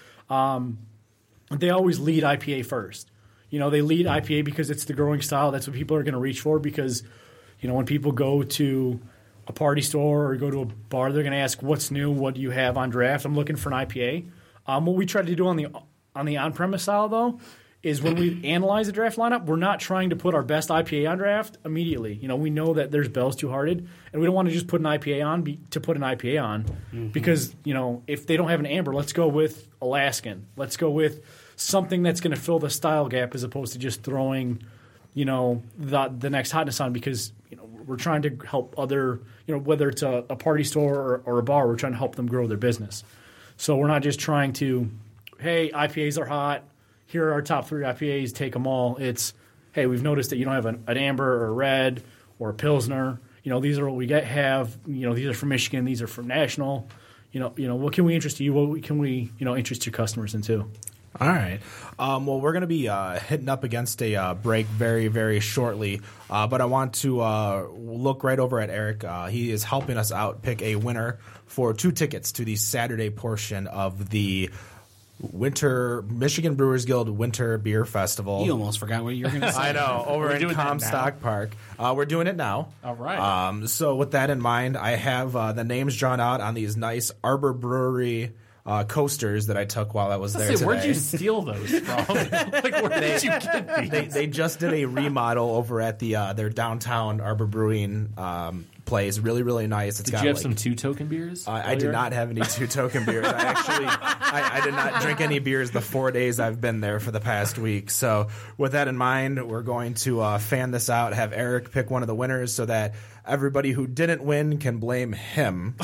they always lead IPA first. They lead IPA because it's the growing style. That's what people are going to reach for because when people go to a party store or go to a bar, they're going to ask, "What's new? What do you have on draft?" I'm looking for an IPA. What we try to do on the on-premise style though, is when we analyze the draft lineup, we're not trying to put our best IPA on draft immediately. We know that there's Bell's Two Hearted, and we don't want to just put an IPA on to put an IPA on because, if they don't have an amber, let's go with Alaskan. Let's go with something that's going to fill the style gap as opposed to just throwing, the next hotness on because, we're trying to help other, whether it's a party store or a bar, we're trying to help them grow their business. So we're not just trying to, hey, IPAs are hot. Here are our top 3 IPAs. Take them all. It's, hey, we've noticed that you don't have an amber or a red or a Pilsner. These are what we have. These are from Michigan. These are from National. What can we interest you? What can we, interest your customers in too? All right. Well, we're going to be hitting up against a break very, very shortly. But I want to look right over at Eric. He is helping us out pick a winner for 2 tickets to the Saturday portion of the Michigan Brewers Guild Winter Beer Festival. You almost forgot what you were going to say. I know. Over in Comstock Park. We're doing it now. All right. So with that in mind, I have the names drawn out on these nice Arbor Brewery coasters that I took while I was there today. Where'd you steal those from? Where did you get these? They just did a remodel over at their downtown Arbor Brewing place. Really, really nice. Did you have some 2 token beers? I did not have any 2 token beers. I did not drink any beers the 4 days I've been there for the past week. So with that in mind, we're going to fan this out, have Eric pick one of the winners so that everybody who didn't win can blame him.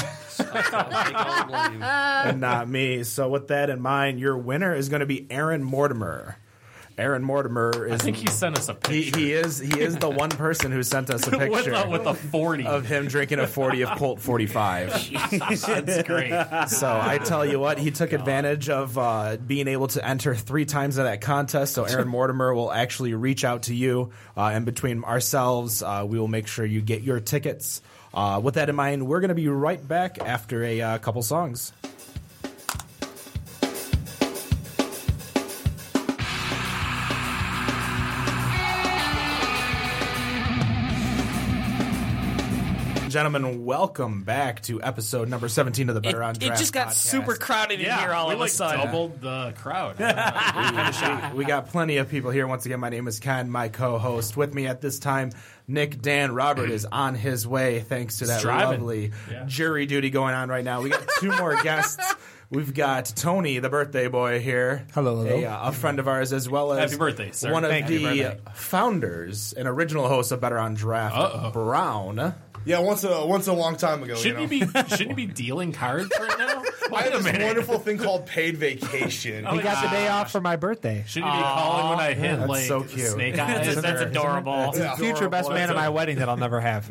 And not me. So with that in mind, your winner is going to be Aaron Mortimer. Aaron Mortimer is. I think he sent us a picture. He is the one person who sent us a picture with a 40 of him drinking a 40 of Colt 45. That's great. So I tell you what, he took advantage of being able to enter 3 times in that contest. So Aaron Mortimer will actually reach out to you, and between ourselves, we will make sure you get your tickets. With that in mind, we're going to be right back after a couple songs. Gentlemen, welcome back to episode number 17 of the Better on Draft It just got podcast. super crowded in here all of a sudden. Doubled the crowd. We got plenty of people here. Once again, my name is Ken, my co-host. With me at this time, Nick, Dan, Robert is on his way thanks to that lovely jury duty going on right now. We got 2 more guests. We've got Tony, the birthday boy, here. Hello. A friend of ours, as well as Happy birthday, sir. one of Thank the founders and original hosts of Better on Draft, Brown. Yeah, once a long time ago. Shouldn't you be dealing cards right now? I have this wonderful thing called paid vacation. He got the day off for my birthday. Shouldn't you be calling when I hit That's so cute. snake eyes? That's adorable. It's the future best man at my wedding that I'll never have.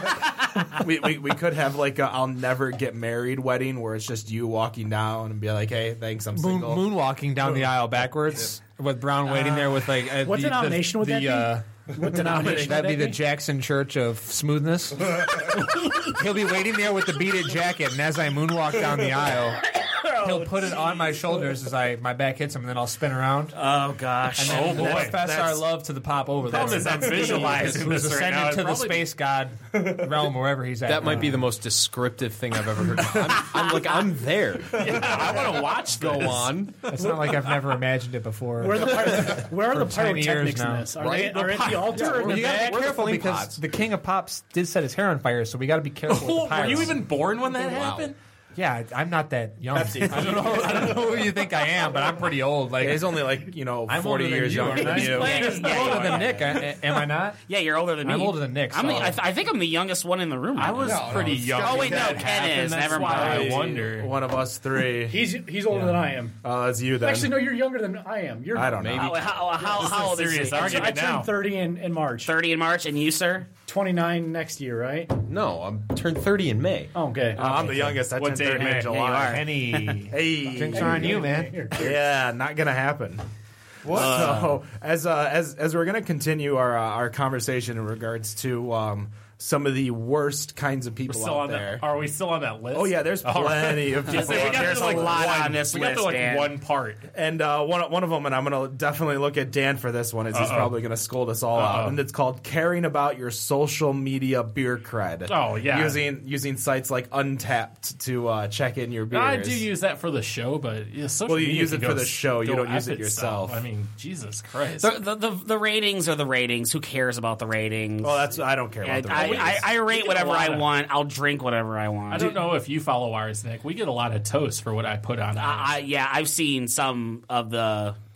we could have like a I'll never get married wedding where it's just you walking down and be like, hey, thanks, I'm single. Moonwalking down the aisle backwards with Brown waiting there with like what denomination would that be? What denomination? That'd be the Jackson Church of Smoothness. He'll be waiting there with the beaded jacket, and as I moonwalk down the aisle, he'll put it on my shoulders as my back hits him, and then I'll spin around. Oh gosh! And then confess our love to the pop over there. I'm visualizing Who's this right ascended now. to the space god realm wherever he's at. That might be the most descriptive thing I've ever heard. I'm there. I want to watch. Go on. It's not like I've never imagined it before. Where are the 10 years pyrotechnics in now. this? Are they at the altar? Well, you gotta be careful because the king of pops did set his hair on fire, so we gotta be careful with the Were pyros. you even born when that happened? Yeah, I'm not that young. I don't know who you think I am, but I'm pretty old. Like He's only like, I'm 40 older years than younger than you. I'm older than Nick. Am I not? Yeah, you're older than me. I'm older than Nick. I'm so- I think I'm the youngest one in the room. I was pretty young. Oh, wait, when no, that Ken happened. is. That's Never why mind. I wonder. One of us 3. He's older than I am. That's you then. Actually, no, you're younger than I am. You're I don't know. How old is serious he? argument. I turned 30 in March. 30 in March, and you, sir? 29 next year, right? No, I'm turned 30 in May. Oh, okay. I'm the youngest. I What turned day 30 in in May? July. Penny. Hey, Drinks are on you, man. Yeah, not gonna happen. So as we're gonna continue our conversation in regards to some of the worst kinds of people out there. Are we still on that list? Oh yeah, there's plenty of people. We got There's to, like, a lot one, on this we got list, to, like, Dan. one part. And one of them, and I'm going to definitely look at Dan for this one, as he's probably going to scold us all out. And it's called caring about your social media beer cred. Oh, yeah. Using sites like Untapped to check in your beers. I do use that for the show, but social Well, you media use can it for go the show. You go don't use F it yourself. I mean, Jesus Christ. The ratings are the ratings. Who cares about the ratings? Well, I don't care about the ratings. I rate get whatever a lot I of- want. I'll drink whatever I want. I don't know if you follow ours, Nick. We get a lot of toast for what I put on ours. Yeah, I've seen some of the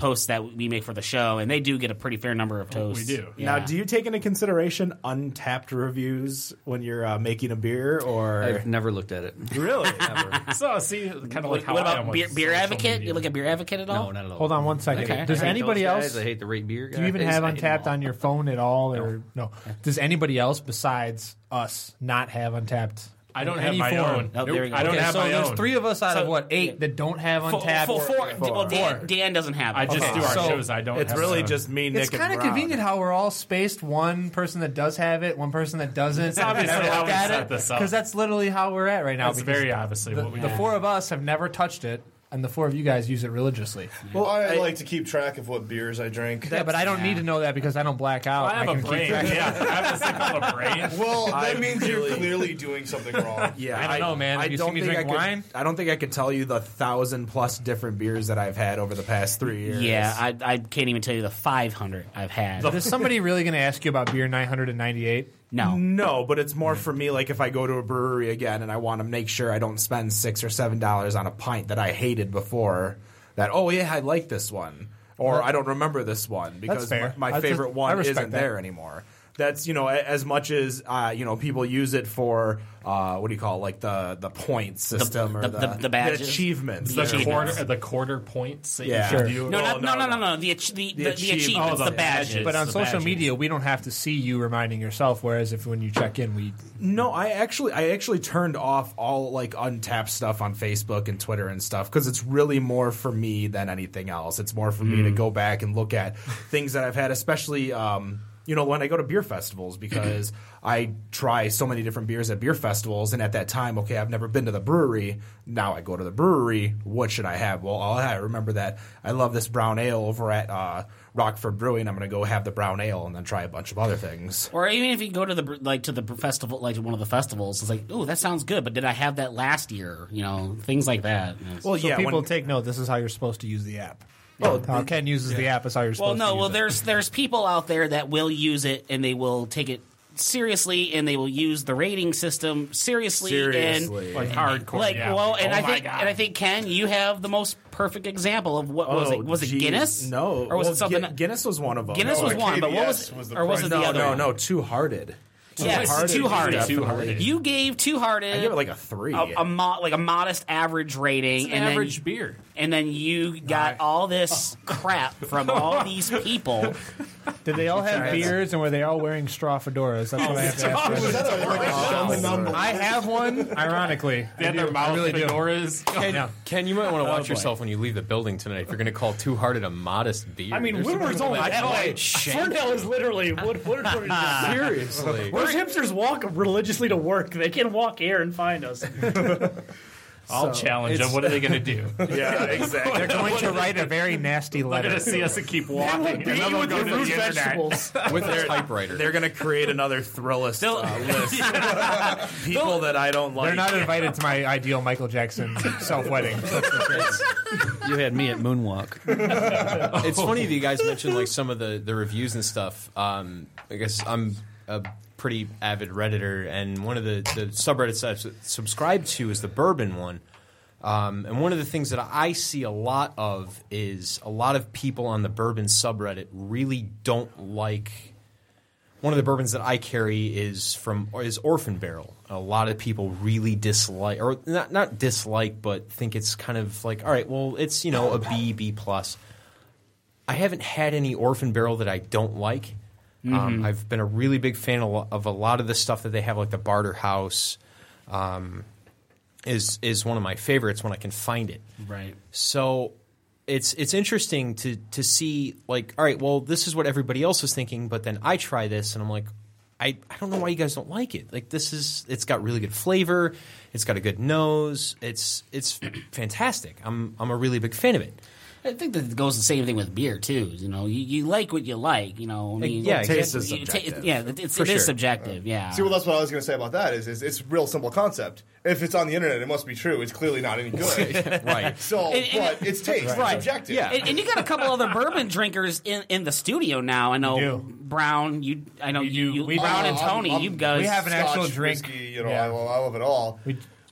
posts that we make for the show, and they do get a pretty fair number of toasts. We do. Now, do you take into consideration untapped reviews when you're making a beer, or I've never looked at it. Really? Never. So see, kind of like how What I am about with Beer social Advocate? media. You look at Beer Advocate at all? No, not at all. Hold on one second. Okay. Does I hate anybody those else? guys. I hate the rate beer guys. Do you even have I hate them Untapped all. on your phone at all, or no? Does anybody else besides us not have Untapped? I don't in have any my form? own. No, there you go. I don't Okay, have so my there's own. 3 of us out of So- what 8 that don't have Untapped. Well, Dan doesn't have it. I just Okay, do our so shows. I don't. It's have really my own. just me, Nick, It's kind of and Brown. convenient how we're all spaced. One person that does have it, one person that doesn't. It's obviously how we set this up. because that's literally how we're at right now. That's because very obviously what we the do. 4 of us have never touched it, and the 4 of you guys use it religiously. Well, I like to keep track of what beers I drink. Yeah, but I don't need to know that because I don't black out. I have a can keep brain. track. Yeah, I have this thing called a brain. Well, that means you're really- clearly doing something wrong. Yeah, I don't know, man. Have you seen me drink wine? I don't think I could tell you the 1,000+ different beers that I've had over the past 3 years. Yeah, I can't even tell you the 500 I've had. Is somebody really going to ask you about beer 998? No. No, but it's more for me like if I go to a brewery again and I want to make sure I don't spend $6 or $7 on a pint that I hated before, that, oh yeah, I like this one. Or I don't remember this one because fair. my I favorite just- I one respect isn't that. there anymore. That's, as much as, people use it for, what do you call it, like the point system or the badges. the achievements. The There. achievements. The quarter points. That Yeah. you Sure. do. No, no. The achievements, Oh, the the badges. badges. But on the social badges. media, we don't have to see you reminding yourself. Whereas if when you check in, we No, I actually turned off all like Untapped stuff on Facebook and Twitter and stuff because it's really more for me than anything else. It's more for me to go back and look at things that I've had, especially when I go to beer festivals because I try so many different beers at beer festivals, and at that time, okay, I've never been to the brewery. Now I go to the brewery. What should I have? Well, I remember that I love this brown ale over at Rockford Brewing. I'm going to go have the brown ale and then try a bunch of other things. Or even if you go to the festival, like one of the festivals, it's like, oh, that sounds good, but did I have that last year? Things like that. Well, so yeah, people take note. This is how you're supposed to use the app. Well, How Ken uses the app is how you're Well, supposed no. to use Well, it. there's people out there that will use it and they will take it seriously and they will use the rating system seriously. Seriously. Like hardcore. Yeah. And Oh I my think God. and I think Ken, you have the most perfect example of what was it? Was it geez. Guinness? No, or was well, it something? Guinness was one of them. Guinness No, was one, but what KBS was the or was it price. the other one? No, Two Hearted. Yes, Two Hearted. Two Hearted. You gave Two Hearted. I give it like a 3. a modest average rating, It's an and average beer. and then you got all this crap from all these people. Did they all have beards and were they all wearing straw fedoras? That's what I have to ask. Was that a number? I have one, ironically. They had I their do. mouth I really do. fedoras. Yeah. Ken, you might want to watch boy. yourself when you leave the building tonight if you're going to call Two Hearted a modest beer. I mean, There's Woodward's some only people that way. Ferndale is literally Woodward. Seriously. Where hipsters walk religiously to work, they can walk here and find us. I'll challenge them. What are they going to do? Yeah, exactly. They're going to write a very nasty They're going letter. to see us and keep walking. Beat And then you they'll with go your to the root internet. vegetables. With a typewriter. They're going to create another Thrillist list. People that I don't like. They're not invited to my ideal Michael Jackson self-wedding. You had me at Moonwalk. It's funny that you guys mentioned like some of the reviews and stuff. I guess I'm a pretty avid Redditor, and one of the subreddits I've subscribed to is the bourbon one. And one of the things that I see a lot of is a lot of people on the bourbon subreddit really don't like. One of the bourbons that I carry is Orphan Barrel. A lot of people really dislike, or not dislike, but think it's kind of like, all right, well, it's a B plus. I haven't had any Orphan Barrel that I don't like. I've been a really big fan of a lot of the stuff that they have, like the Barter House. Is one of my favorites when I can find it. Right. So it's interesting to see, like, all right, well, this is what everybody else is thinking, but then I try this and I'm like, I don't know why you guys don't like it. Like, it's got really good flavor, it's got a good nose, it's fantastic. I'm a really big fan of it. I think that it goes the same thing with beer too. You like what you like. I mean, Yeah, taste is it subjective. is sure. subjective. Yeah. See, well, that's what I was going to say about that. Is it's a real simple concept. If it's on the internet, it must be true. It's clearly not any good. Right. So, but it's taste. Right. It's subjective. Yeah. And you got a couple other bourbon drinkers in the studio now. I know do. Brown. I know you. We Brown do. and Tony. You guys. we have an actual Scotch, drink. whiskey, Yeah. I love it all.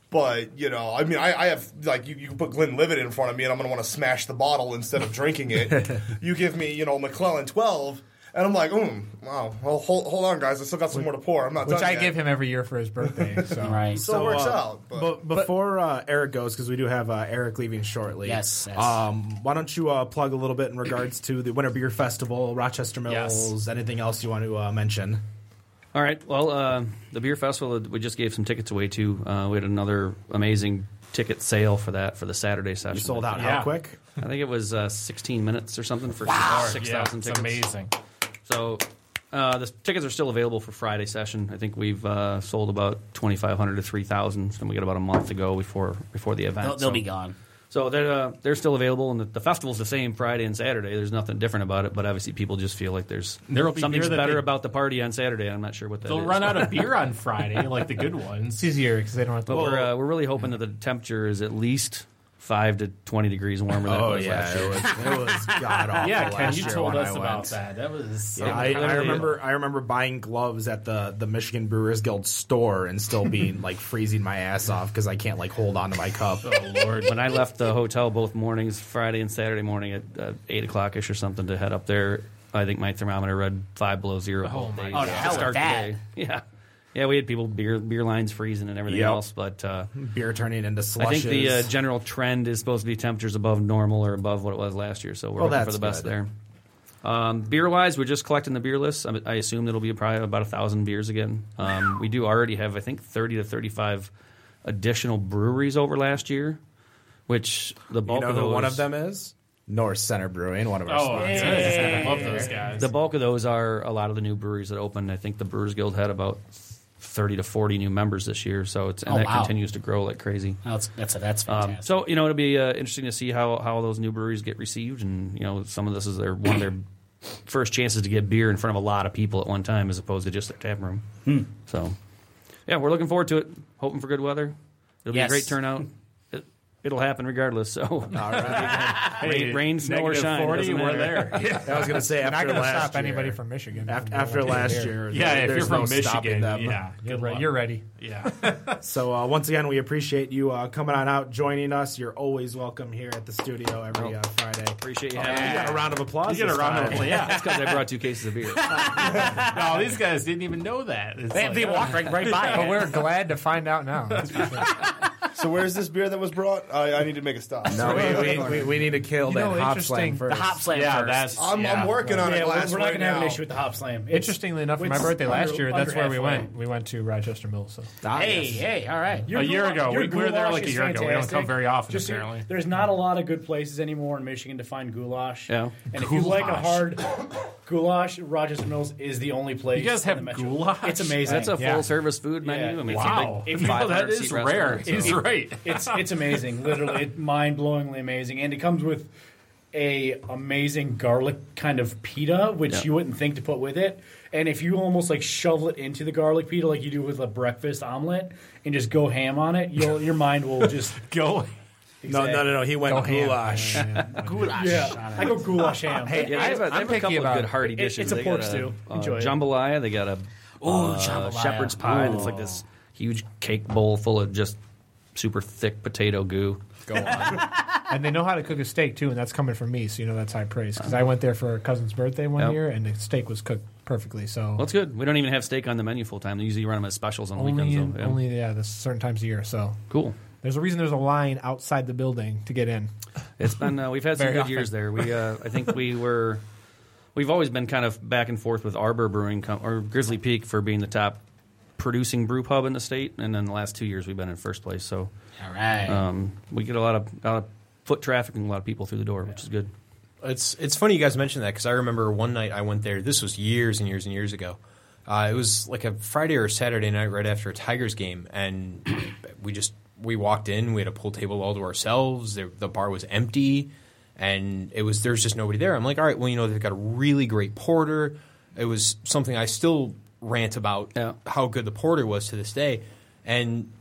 But, you know, I mean, I have, like, you can put Glenlivet in front of me and I'm going to want to smash the bottle instead of drinking it. You give me, you know, McClellan 12, and I'm like, wow, well, hold on, guys. I still got some more to pour. I'm not done yet. Give him every year for his birthday. So. Right. So it works out. But before Eric goes, because we do have Eric leaving shortly. Yes. Why don't you plug a little bit in regards to the Winter Beer Festival, Rochester Mills, anything else you want to mention? All right. Well, the beer festival, we just gave some tickets away to. We had another amazing ticket sale for that for the Saturday session. You sold out how quick? I think it was 16 minutes or something for 6,000 tickets. Amazing. So the tickets are still available for Friday session. I think we've sold about 2,500 to 3,000, and we got about a month to go before the event. They'll be gone. So they're still available, and the festival's the same Friday and Saturday. There's nothing different about it, but obviously people just feel like there's something's better about the party on Saturday. I'm not sure what that is. They'll run out of beer on Friday, like the good ones. It's easier because they don't have to. But we're really hoping that the temperature is at least 5 to 20 degrees warmer than it was last year. It was god awful. Yeah, Ken, you told us I about went. that. That was. I remember buying gloves at the Michigan Brewers Guild store and still being like freezing my ass off because I can't like hold on to my cup. Oh Lord! When I left the hotel both mornings, Friday and Saturday morning at 8 o'clock-ish or something to head up there, I think my thermometer read 5 below zero. Oh my God! Hell with that. Yeah, we had people beer lines freezing and everything else, but beer turning into slushes. I think the general trend is supposed to be temperatures above normal or above what it was last year, so we're hoping for the best there. Beer-wise, we're just collecting the beer lists. I assume it'll be probably about 1,000 beers again. We do already have, I think, 30 to 35 additional breweries over last year, which the bulk of those... who one of them is? North Center Brewing, one of our sponsors. I love those guys. The bulk of those are a lot of the new breweries that opened. I think the Brewers Guild had about 30 to 40 new members this year, so that continues to grow like crazy. Oh, that's fantastic. So it'll be interesting to see how those new breweries get received, and some of this is one of their first chances to get beer in front of a lot of people at one time, as opposed to just their tap room. So, yeah, we're looking forward to it. Hoping for good weather. It'll be a great turnout. It'll happen regardless. So, all right. rain, snow, or shine. 40, we're there. I was going to say, not going to stop year, anybody from Michigan. After last year, if you're from no stopping Michigan, them. You're ready. Yeah. So once again, we appreciate you coming on out, joining us. You're always welcome here at the studio every Friday. Appreciate you having me. You got a round of applause. You get a round of applause. Yeah, that's because I brought 2 cases of beer. No, these guys didn't even know that. They walked right by. But we're glad to find out now. So where's this beer that was brought? I need to make a stop. No, we need to kill that hop slam first. The hop slam first. I'm working on it. We're not going to have an now. issue with the hop slam. Interestingly enough, for my birthday last year, that's where we halfway. went. We went to Rochester Mills. So. Hey, all right. A year ago. We were there like a Goulash year is ago. We don't come fantastic. very often, apparently. There's not a lot of good places anymore in Michigan to find goulash. Yeah. And if you like a hard goulash, Rochester Mills is the only place. You guys have goulash? It's amazing. That's a full-service food menu. Yeah. I mean, Wow. it's like That is rare. He's right. It's amazing. Literally, mind-blowingly amazing. And it comes with a amazing garlic kind of pita, which you wouldn't think to put with it. And if you almost like shovel it into the garlic pita like you do with a breakfast omelet and just go ham on it, your mind will just go. Exactly. No. He went goulash. Goulash. Yeah, I go goulash ham. Yeah, they have a couple of good hearty dishes. It's a They pork got stew. Enjoy it. Jambalaya. They got a shepherd's pie. That's like this huge cake bowl full of just super thick potato goo. Go on. And they know how to cook a steak too, and that's coming from me, so that's high praise. Because I went there for a cousin's birthday one year, and the steak was cooked perfectly. So well, it's good. We don't even have steak on the menu full time. They usually run them as specials on weekends. There's certain times a year. So cool. There's a reason there's a line outside the building to get in. It's been we've had some good years there. We I think we've always been kind of back and forth with Arbor Brewing or Grizzly Peak for being the top producing brew pub in the state, and then the last 2 years we've been in first place. So all right, we get a lot of foot traffic and a lot of people through the door, which is good. It's funny you guys mentioned that because I remember one night I went there. This was years and years and years ago. It was like a Friday or a Saturday night right after a Tigers game, and we walked in. We had a pool table all to ourselves. The bar was empty, and there's just nobody there. I'm like, all right, well, they've got a really great porter. It was something I still rant about how good the porter was to this day, and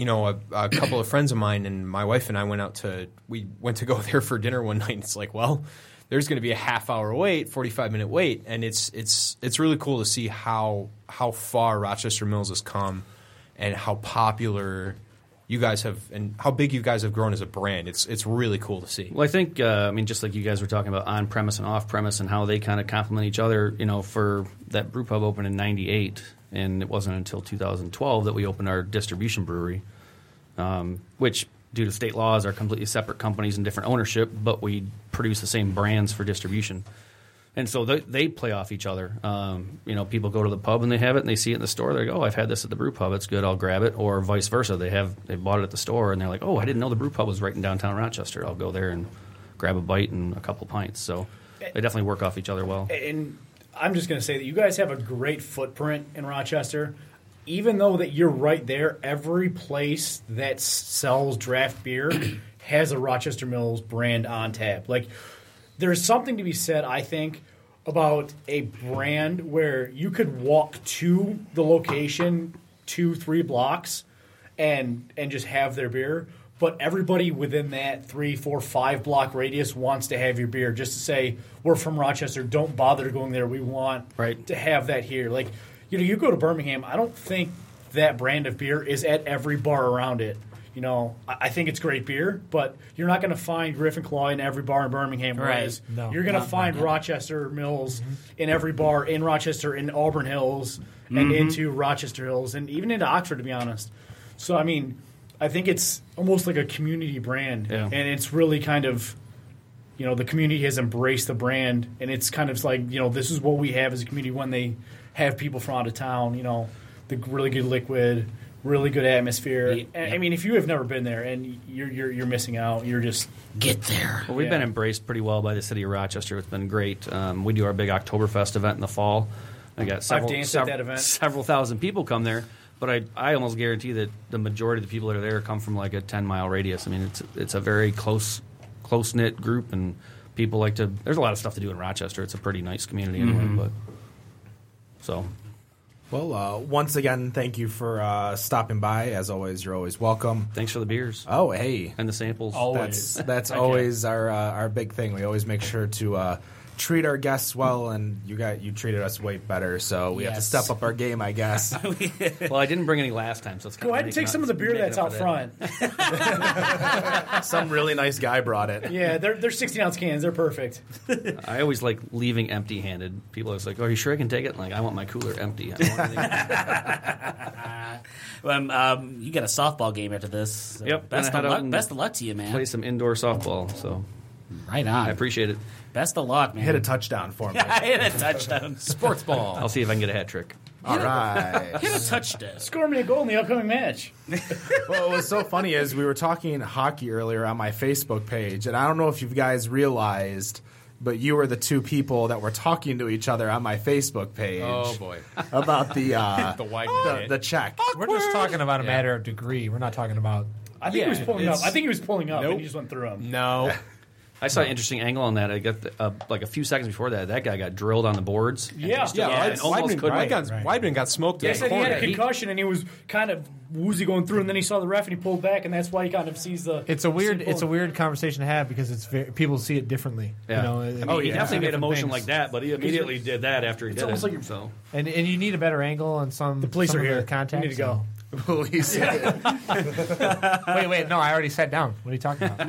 a couple of friends of mine and my wife and I we went to go there for dinner one night, and it's like, well, there's going to be a half-hour wait, 45-minute wait, and it's really cool to see how far Rochester Mills has come and how popular you guys have and how big you guys have grown as a brand. It's really cool to see. Well, I think just like you guys were talking about on premise and off premise and how they kind of complement each other. For that brew pub opened in '98, and it wasn't until 2012 that we opened our distribution brewery, which due to state laws are completely separate companies and different ownership, but we produce the same brands for distribution. And so they play off each other. People go to the pub and they have it and they see it in the store. They go, oh, I've had this at the brew pub. It's good. I'll grab it. Or vice versa. They bought it at the store and they're like, oh, I didn't know the brew pub was right in downtown Rochester. I'll go there and grab a bite and a couple pints. So they definitely work off each other well. And I'm just going to say that you guys have a great footprint in Rochester. Even though that you're right there, every place that sells draft beer has a Rochester Mills brand on tap. Like, there's something to be said, I think, about a brand where you could walk to the location 2-3 blocks and just have their beer, but everybody within that 3, 4, 5 block radius wants to have your beer just to say, we're from Rochester, don't bother going there, we want to have that here. Like, you go to Birmingham, I don't think that brand of beer is at every bar around it. I think it's great beer, but you're not going to find Griffin Claw in every bar in Birmingham. Whereas you're going to find Rochester Mills in every bar in Rochester, in Auburn Hills, and into Rochester Hills, and even into Oxford, to be honest. So, I mean, I think it's almost like a community brand, and it's really kind of, the community has embraced the brand, and it's kind of like, this is what we have as a community when they have people from out of town, the really good liquid, really good atmosphere. I mean, if you have never been there and you're missing out, you're just get there. Well, we've been embraced pretty well by the city of Rochester. It's been great. We do our big Oktoberfest event in the fall. I got I've danced at that event. Several thousand people come there, but I almost guarantee that the majority of the people that are there come from like a 10-mile radius. I mean, it's a very close-knit group, and people like to. There's a lot of stuff to do in Rochester. It's a pretty nice community anyway. But so. Well, once again, thank you for stopping by. As always, you're always welcome. Thanks for the beers. Oh, hey. And the samples. Always. That's always our big thing. We always make sure to treat our guests well, and you treated us way better, so we have to step up our game, I guess. Well, I didn't bring any last time, so it's kind Go ahead and take some of the beer that's out front. Some really nice guy brought it. Yeah, they're 16-ounce cans. They're perfect. I always like leaving empty-handed. People are just like, "Oh, are you sure I can take it?" Like, I want my cooler empty. I don't want anything. You got a softball game after this. So yep. Best of luck to you, man. Play some indoor softball. So right on. I appreciate it. Best of luck, man. Hit a touchdown for me. I hit a touchdown. Sports ball. I'll see if I can get a hat trick. All right. Hit a touchdown. Score me a goal in the upcoming match. Well, what was so funny is we were talking hockey earlier on my Facebook page, and I don't know if you guys realized, but you were the two people that were talking to each other on my Facebook page. Oh, boy. About the the check. We're just talking about a matter of degree. We're not talking about. I think he was pulling up. I think he was pulling up, and he just went through him. No. I saw an interesting angle on that. I got like a few seconds before that guy got drilled on the boards. Weidman got smoked. They said he had a concussion and he was kind of woozy going through, and then he saw the ref and he pulled back, and that's why he kind of sees the. It's a weird conversation to have because people see it differently. Yeah. He definitely made a motion like that, but he immediately did that after he did it. Like and you need a better angle on some. The police are here. Contact. You need to go. Police. Wait, no, I already sat down. What are you talking about?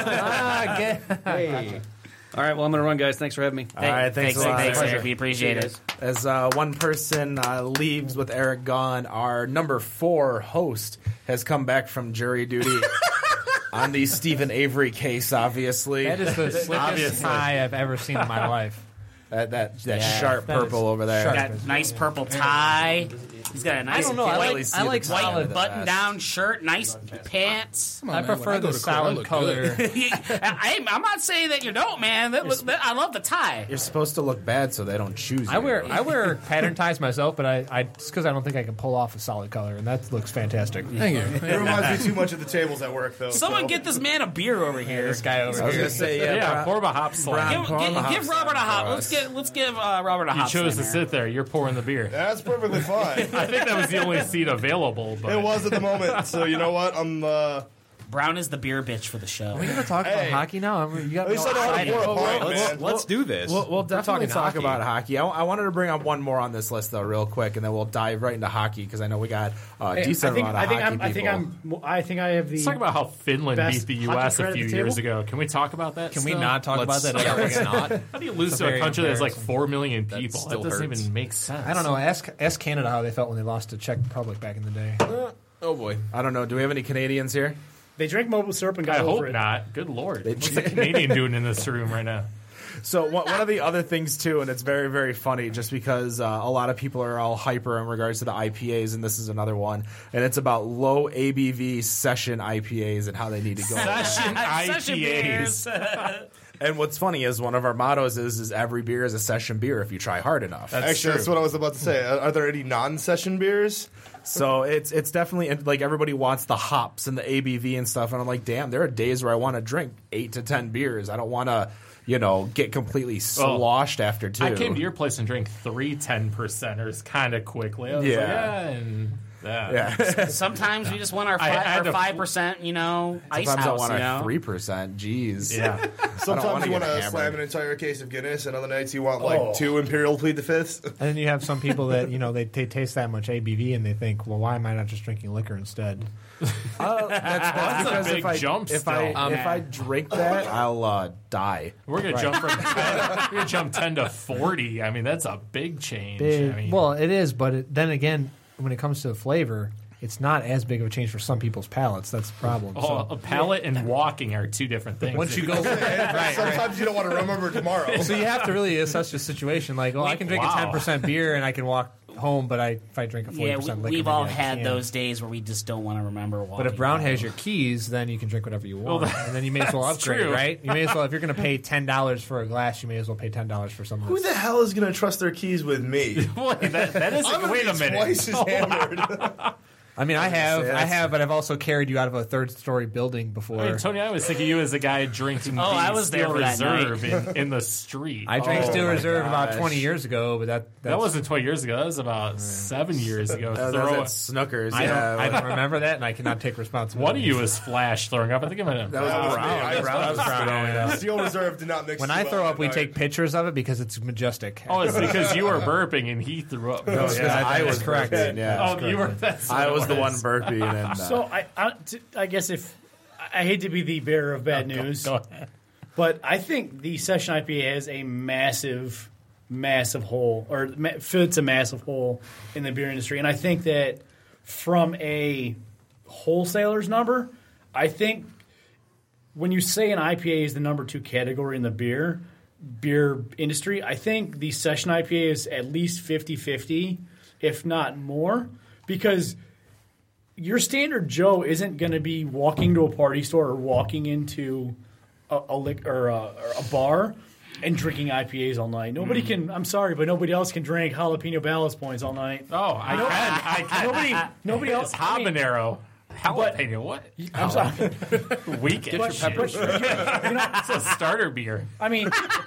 Hey. All right, well, I'm going to run, guys. Thanks for having me. All right, thanks a lot. Thanks, Eric. We appreciate it. As one person leaves with Eric gone, our number 4 host has come back from jury duty on the Stephen Avery case, obviously. That is the slickest tie I've ever seen in my life. That sharp purple over there. That nice purple tie. He's got a nice white button-down shirt, nice pants. I prefer the solid color. I'm not saying that you don't, man. I love the tie. You're supposed to look bad so they don't choose you. I wear pattern ties myself, but it's because I don't think I can pull off a solid color, and that looks fantastic. Thank you. It reminds me too much of the tables at work, though. Someone get this man a beer over here. This guy over here. I was going to say, pour him a hop slam. Give Robert a hop. Let's give Robert a hop. You chose to sit there. You're pouring the beer. That's perfectly fine. I think that was the only seat available. But. It was at the moment, so you know what? I'm Brown is the beer bitch for the show. Are we gonna talk about hockey now? You got me all excited. Let's do this. We'll definitely talk about hockey. I wanted to bring up one more on this list though, real quick, and then we'll dive right into hockey because I know we got a decent amount of hockey people. I think I have the. Let's talk about how Finland beat the U.S. a few years ago. Can we talk about that? Can we not talk about that? Let's not. How do you lose to a country that's like 4 million people? That doesn't even make sense. I don't know. Ask Canada how they felt when they lost to Czech Republic back in the day. Oh boy, I don't know. Do we have any Canadians here? They drank maple syrup and got over it. I hope not. Good Lord. What's the Canadian doing in this room right now? So one of the other things, too, and it's very, very funny just because a lot of people are all hyper in regards to the IPAs, and this is another one, and it's about low ABV session IPAs and how they need to go. Session IPAs. And what's funny is one of our mottos is every beer is a session beer if you try hard enough. That's what I was about to say. Are there any non-session beers? So it's definitely like everybody wants the hops and the ABV and stuff, and I'm like, damn, there are days where I want to drink 8 to 10 beers. I don't want to, get completely sloshed after 2. I came to your place and drank 3 10%ers kind of quickly. I was yeah. Sometimes we just want our 5%, ice Sometimes house. I want our 3%. Jeez. Yeah. Sometimes you want to slam an entire case of Guinness, and other nights you want like 2 Imperial Plead the Fifth. And then you have some people that they taste that much ABV and they think, well, why am I not just drinking liquor instead? That's a big jump. If I drink that, I'll die. We're gonna jump from 10 to 40. I mean, that's a big change. Well, it is, but then again, when it comes to the flavor, it's not as big of a change for some people's palates. That's the problem. A palate and walking are 2 different things. Once you go, sometimes you don't want to remember tomorrow. So you have to really assess the situation. Like, I can drink a 10% beer and I can walk home, but if I drink a 40% liquor, we've all had those days where we just don't want to remember walking. But if Brown has your keys, then you can drink whatever you want, and then you may as well upgrade, true. right? You may as well, if you're going to pay $10 for a glass, you may as well pay $10 for something. Who the hell is going to trust their keys with me? Boy, that is. Wait a minute. Twice as hammered. I mean, I have, but I've also carried you out of a 3rd-story building before. I mean, Tony, I was thinking of you as a guy drinking I was there Steel for that Reserve in the street. I drank Steel Reserve about 20 years ago, but that wasn't 20 years ago. That was about 7 years ago. That was Snookers. I don't remember that, and I cannot take responsibility. One of you was Flash throwing up. I think that was Brown. Steel Reserve did not mix. When I throw up, we take pictures of it because it's majestic. Oh, it's because you were burping and he threw up. I was correct. You were. I was the one burping. So I guess if I hate to be the bearer of bad news, go ahead. But I think the session IPA has a massive hole, or fits a massive hole in the beer industry, and I think that from a wholesaler's number, I think when you say an IPA is the number 2 category in the beer industry, I think the session IPA is at least 50-50, if not more, because your standard Joe isn't going to be walking to a party store or walking into a bar and drinking IPAs all night. Nobody can. I'm sorry, but nobody else can drink jalapeno Ballast Points all night. Oh, I can. Nobody else. It's habanero. Jalapeno. What? I'm sorry. Weak. Get your peppers. It's a starter beer. I mean.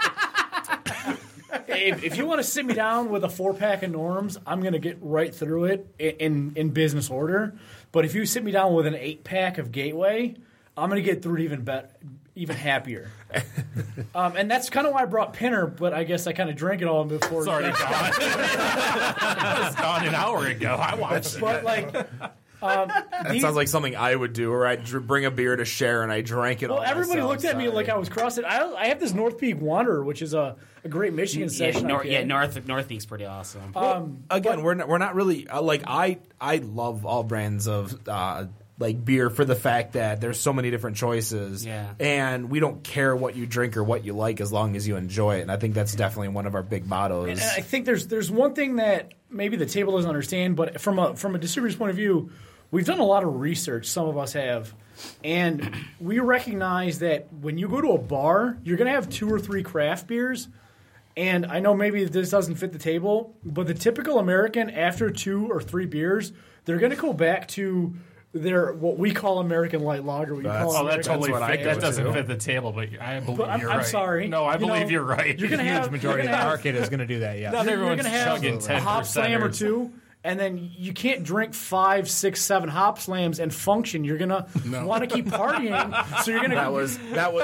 If you want to sit me down with a 4-pack of Norms, I'm going to get right through it in business order. But if you sit me down with an 8-pack of Gateway, I'm going to get through it even happier. And that's kind of why I brought Pinner, but I guess I kind of drank it all before. It's already gone. It was gone an hour ago. I watched it. But that sounds like something I would do, where I'd bring a beer to share and I drank it all. Well, everybody looked at me like I was crossing. I have this North Peak Wanderer, which is a great Michigan session. North Peak's pretty awesome. Again, we're not really I love all brands of beer for the fact that there's so many different choices, and we don't care what you drink or what you like as long as you enjoy it. And I think that's definitely one of our big mottos. And I think there's one thing that maybe the table doesn't understand, but from a distributor's point of view, we've done a lot of research. Some of us have, and we recognize that when you go to a bar, you're going to have 2 or 3 craft beers. And I know maybe this doesn't fit the table, but the typical American, after 2 or 3 beers, they're going to go back to their what we call American light lager. That totally that doesn't fit the table, but I believe you're right. I'm sorry. No, I believe you're right. You're going to have the majority of the market is going to do that. Yeah, not everyone's chugging 10%. A hop slam or 2. And then you can't drink 5, 6, 7 hop slams and function. You're gonna want to keep partying, so you're gonna. That was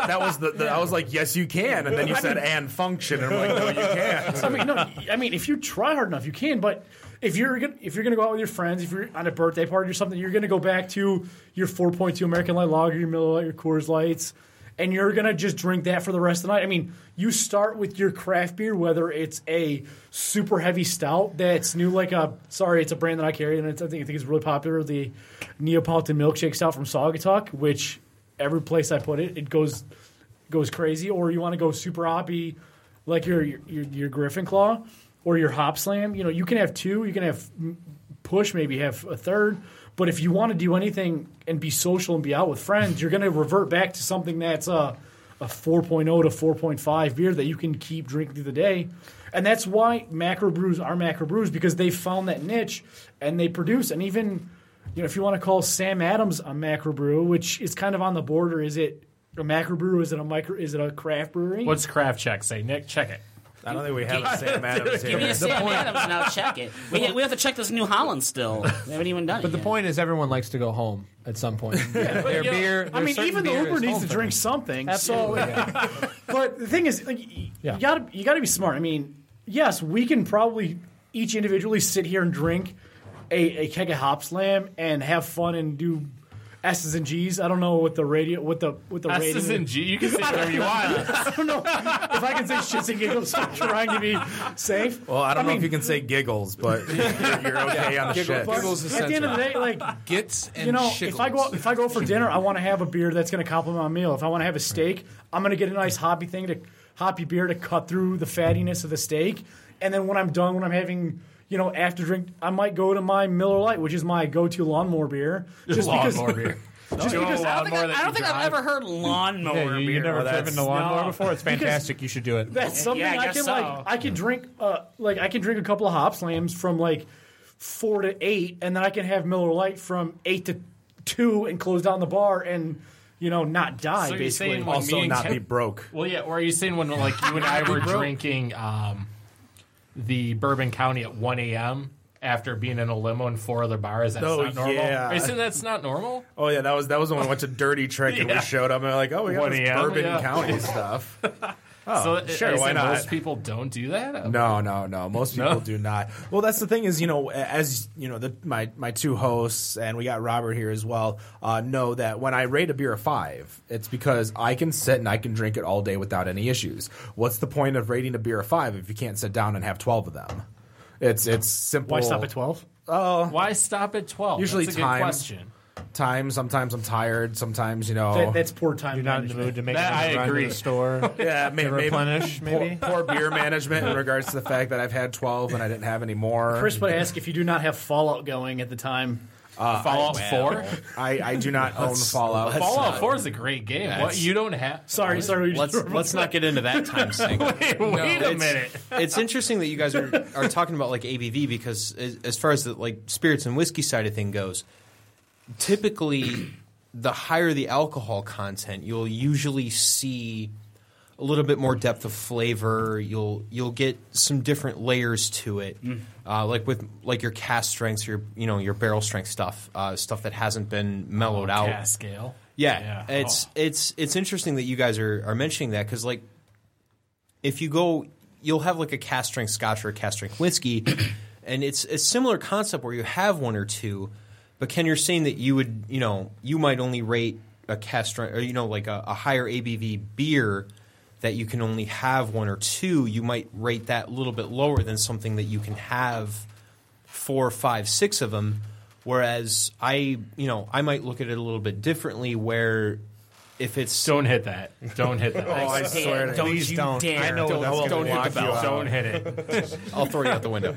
I was like, yes, you can, and then you said and function, and I'm like, no, you can't. I mean, if you try hard enough, you can. But if you're gonna go out with your friends, if you're on a birthday party or something, you're gonna go back to your 4.2 American Light Lager, your Miller Lite, your Coors Lights, and you're gonna just drink that for the rest of the night. I mean, you start with your craft beer, whether it's a super heavy stout that's new, it's a brand that I carry, and I think it's really popular, the Neapolitan Milkshake Stout from Saugatuck, which every place I put it goes crazy. Or you want to go super hoppy, like your Griffin Claw or your Hop Slam. You can have 2, you can have push, maybe have a third. But if you want to do anything and be social and be out with friends, you're going to revert back to something that's a 4.0 to 4.5 beer that you can keep drinking through the day. And that's why macro brews are macro brews, because they found that niche and they produce. And even, if you want to call Sam Adams a macro brew, which is kind of on the border, is it a macro brew? Is it a craft brewery? What's craft check say? Nick, check it. I don't think we have a Sam Adams here. Give me a Sam Adams and I'll check it. We have to check this New Holland still. We haven't even done it. But the point is, everyone likes to go home at some point. Their beer. Even the Uber needs to drink something. Absolutely. But the thing is, you gotta be smart. I mean, yes, we can probably each individually sit here and drink a keg of Hop Slam and have fun and do S's and G's. I don't know what the S's and G. You can say whatever you want. I don't know if I can say shits and giggles. I'm trying to be safe. Well, I don't know if you can say giggles, but you're okay on the shit. Giggles is at the end of the day, gits and shiggles. if I go for dinner, I want to have a beer that's going to complement my meal. If I want to have a steak, I'm going to get a nice hoppy beer to cut through the fattiness of the steak. And then when I'm done, when I'm having after drink, I might go to my Miller Lite, which is my go-to lawnmower beer. Lawnmower beer. I don't think I've ever heard lawnmower beer. You've never driven a lawnmower before? It's fantastic. You should do it. That's something I can drink. I can drink a couple of Hop Slams from 4 to 8, and then I can have Miller Lite from 8 to 2 and close down the bar and not die. So basically, also not be broke. Well, yeah. Or are you saying when you and I were drinking the Bourbon County at 1 a.m. after being in a limo in 4 other bars? That's not normal. Yeah. Are you saying that's not normal? Oh yeah, that was when we went to Dirty Trick and we showed up and we're like, we got this Bourbon County stuff. So sure, why not? Most people don't do that? No. Most people do not. Well, that's the thing is, as my 2 hosts, and we got Robert here as well, know that when I rate a beer a 5, it's because I can sit and I can drink it all day without any issues. What's the point of rating a beer a 5 if you can't sit down and have 12 of them? It's simple. Why stop at 12? Why stop at 12? Usually that's a time. Good question. Time. Sometimes I'm tired. Sometimes that's poor time. You're not in the mood to make I run agree. to the store. Yeah, maybe replenish. Maybe poor beer management in regards to the fact that I've had 12 and I didn't have any more. Chris would ask if you do not have Fallout going at the time. Fallout 4? I do not own Fallout. Fallout 4 is a great game. What you don't have? Sorry. Let's not get into that time sink. Wait a minute. It's interesting that you guys are talking about ABV, because as far as the spirits and whiskey side of thing goes, typically the higher the alcohol content, you'll usually see a little bit more depth of flavor. You'll get some different layers to it, with your cask strengths, your barrel strength stuff that hasn't been mellowed out. Cask scale. Yeah. It's interesting that you guys are mentioning that, because if you go, you'll have a cask strength Scotch or a cask strength whiskey, and it's a similar concept where you have 1 or 2. But Ken, you're saying that you would, you might only rate a cask strength, or a higher ABV beer that you can only have 1 or 2. You might rate that a little bit lower than something that you can have 4, 5, 6 of them. Whereas I might look at it a little bit differently, where if it's don't hit that. Don't hit that. I swear to Please don't. Dare. I know Don't hit the bell. Don't hit it. I'll throw you out the window.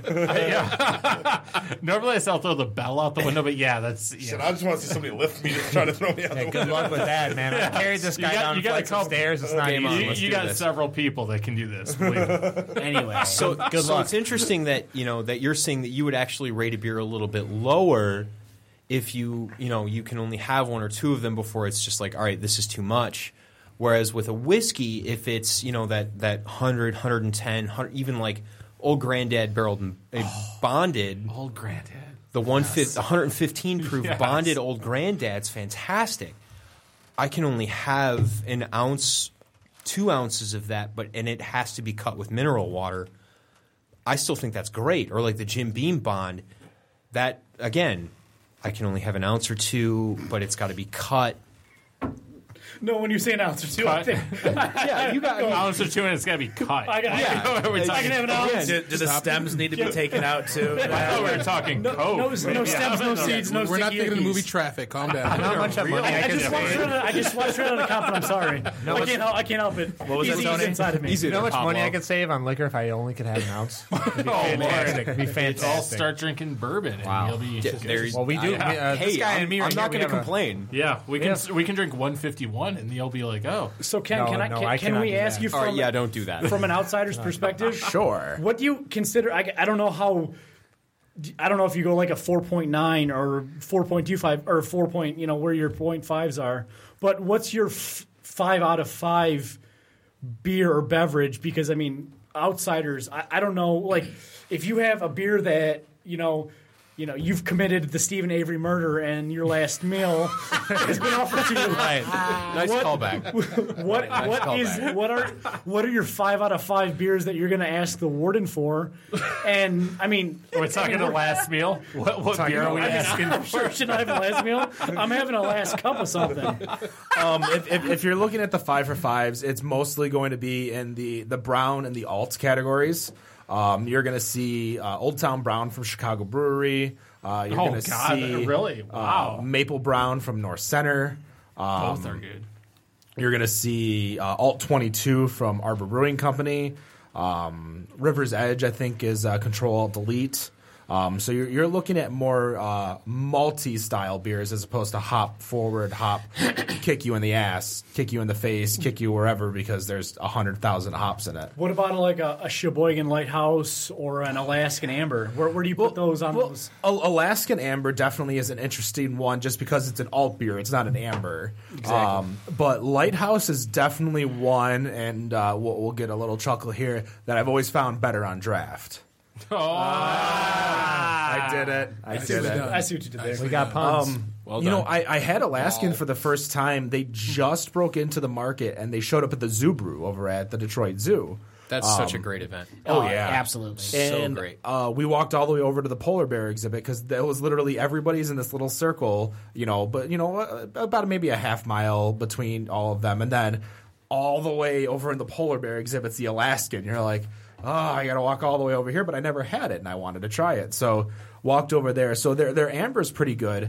Normally I'll throw the bell out the window, but that's. Shit, I just want to see somebody lift me just trying to throw me out the window. Good luck with that, man. I carried this guy down flights of stairs. It's not easy. You got several people that can do this. Believe me. Anyway, so good luck. It's interesting that that you're saying that you would actually rate a beer a little bit lower if you can only have 1 or 2 of them before it's just all right, this is too much. Whereas with a whiskey, if it's that 100, 110, even Old Granddad barreled bonded. Old Granddad. The 115 proof bonded Old Granddad's fantastic. I can only have an ounce, 2 ounces of that, and it has to be cut with mineral water. I still think that's great. Or like the Jim Beam Bond, that, again, I can only have an ounce or 2, but it's got to be cut. No, when you say an ounce or 2, I think. Yeah, you got an ounce or 2 and it's got to be cut. I can have an ounce. Do the stems need to be taken out too? I thought we were talking coke. No stems, no seeds, no We're not sticky thinking of the movie ickies. Traffic. Calm down. How much money I just watched it on a comp, and I'm sorry. I can't help it. What was He's inside of me. You know how much money I could save on liquor if I only could have an ounce? It'd be fantastic. It'd be fantastic. I'll start drinking bourbon. And you'll be Well, we do. This guy and me I'm right not here, going to complain. Yeah, we can drink 151 and you'll be like, oh. So Ken, can we ask you from don't do that. From an outsider's perspective? Sure. What do you consider? I don't know how. I don't know if you go like a 4.9 or 4.25 or 4 point. Where your 0.5s are. But what's your 5 out of 5 beer or beverage? Because I mean, outsiders. I don't know. Like if you have a beer that you've committed the Stephen Avery murder and your last meal has been offered to you. Nice callback. What are your 5 out of 5 beers that you're going to ask the warden for? And I mean, we're talking the last meal. What beer are we asking? I'm sure should I have a last meal? I'm having a last cup of something. If you're looking at the 5 for 5s, it's mostly going to be in the brown and the alt categories. You're going to see Old Town Brown from Chicago Brewery. You're going to see really? Wow. Maple Brown from North Center. Both are good. You're going to see Alt 22 from Arbor Brewing Company. River's Edge, I think, is Control Alt Delete. So you're looking at more malty style beers as opposed to hop forward, hop, kick you in the ass, kick you in the face, kick you wherever because there's 100,000 hops in it. What about like a Sheboygan Lighthouse or an Alaskan Amber? Where do you put those on those? Alaskan Amber definitely is an interesting one just because it's an alt beer. It's not an amber. Exactly. But Lighthouse is definitely one, and we'll get a little chuckle here, that I've always found better on draft. I did it. I did it. I see what you did there. We got puns. Well done. I had Alaskan for the first time. They just broke into the market, and they showed up at the Zoo Brew over at the Detroit Zoo. That's such a great event. Oh, yeah. Absolutely. And, so great. We walked all the way over to the polar bear exhibit because that was literally everybody's in this little circle, but about maybe a half mile between all of them. And then all the way over in the polar bear exhibit's the Alaskan. You're like, oh, I got to walk all the way over here, but I never had it, and I wanted to try it. So walked over there. So their amber's pretty good.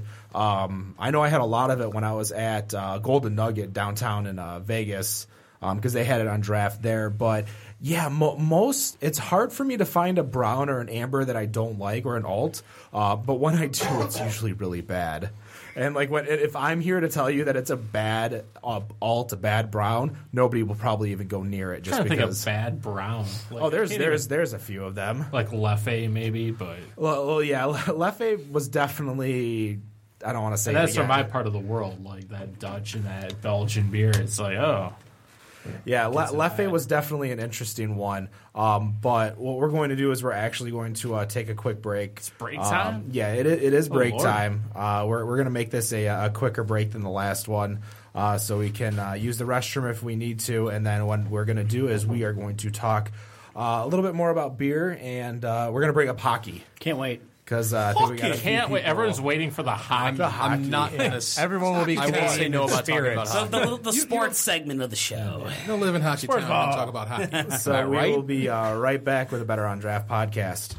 I know I had a lot of it when I was at Golden Nugget downtown in Vegas because they had it on draft there. But, yeah, most it's hard for me to find a brown or an amber that I don't like or an alt. But when I do, it's usually really bad. And like if I'm here to tell you that it's a bad alt, a bad brown, nobody will probably even go near it. Just I'm trying to because. think of bad brown. Like, There's a few of them. Like Leffe maybe, but well yeah, Leffe was definitely. I don't want to say. And that's from my part of the world, like that Dutch and that Belgian beer. It's like yeah, Leffe was definitely an interesting one. But what we're going to do is we're actually going to take a quick break. It's break time? Yeah, it is break time. We're going to make this a quicker break than the last one so we can use the restroom if we need to. And then what we're going to do is we are going to talk a little bit more about beer, and we're going to bring up hockey. Can't wait. Because I think we got can't wait. Everyone's waiting for the hockey. I'm not going to. Everyone will be. I won't say no about talking about hockey. The sports segment of the show. No live in hockey town and talk about hockey. So we will be right back with a Better on Draft podcast.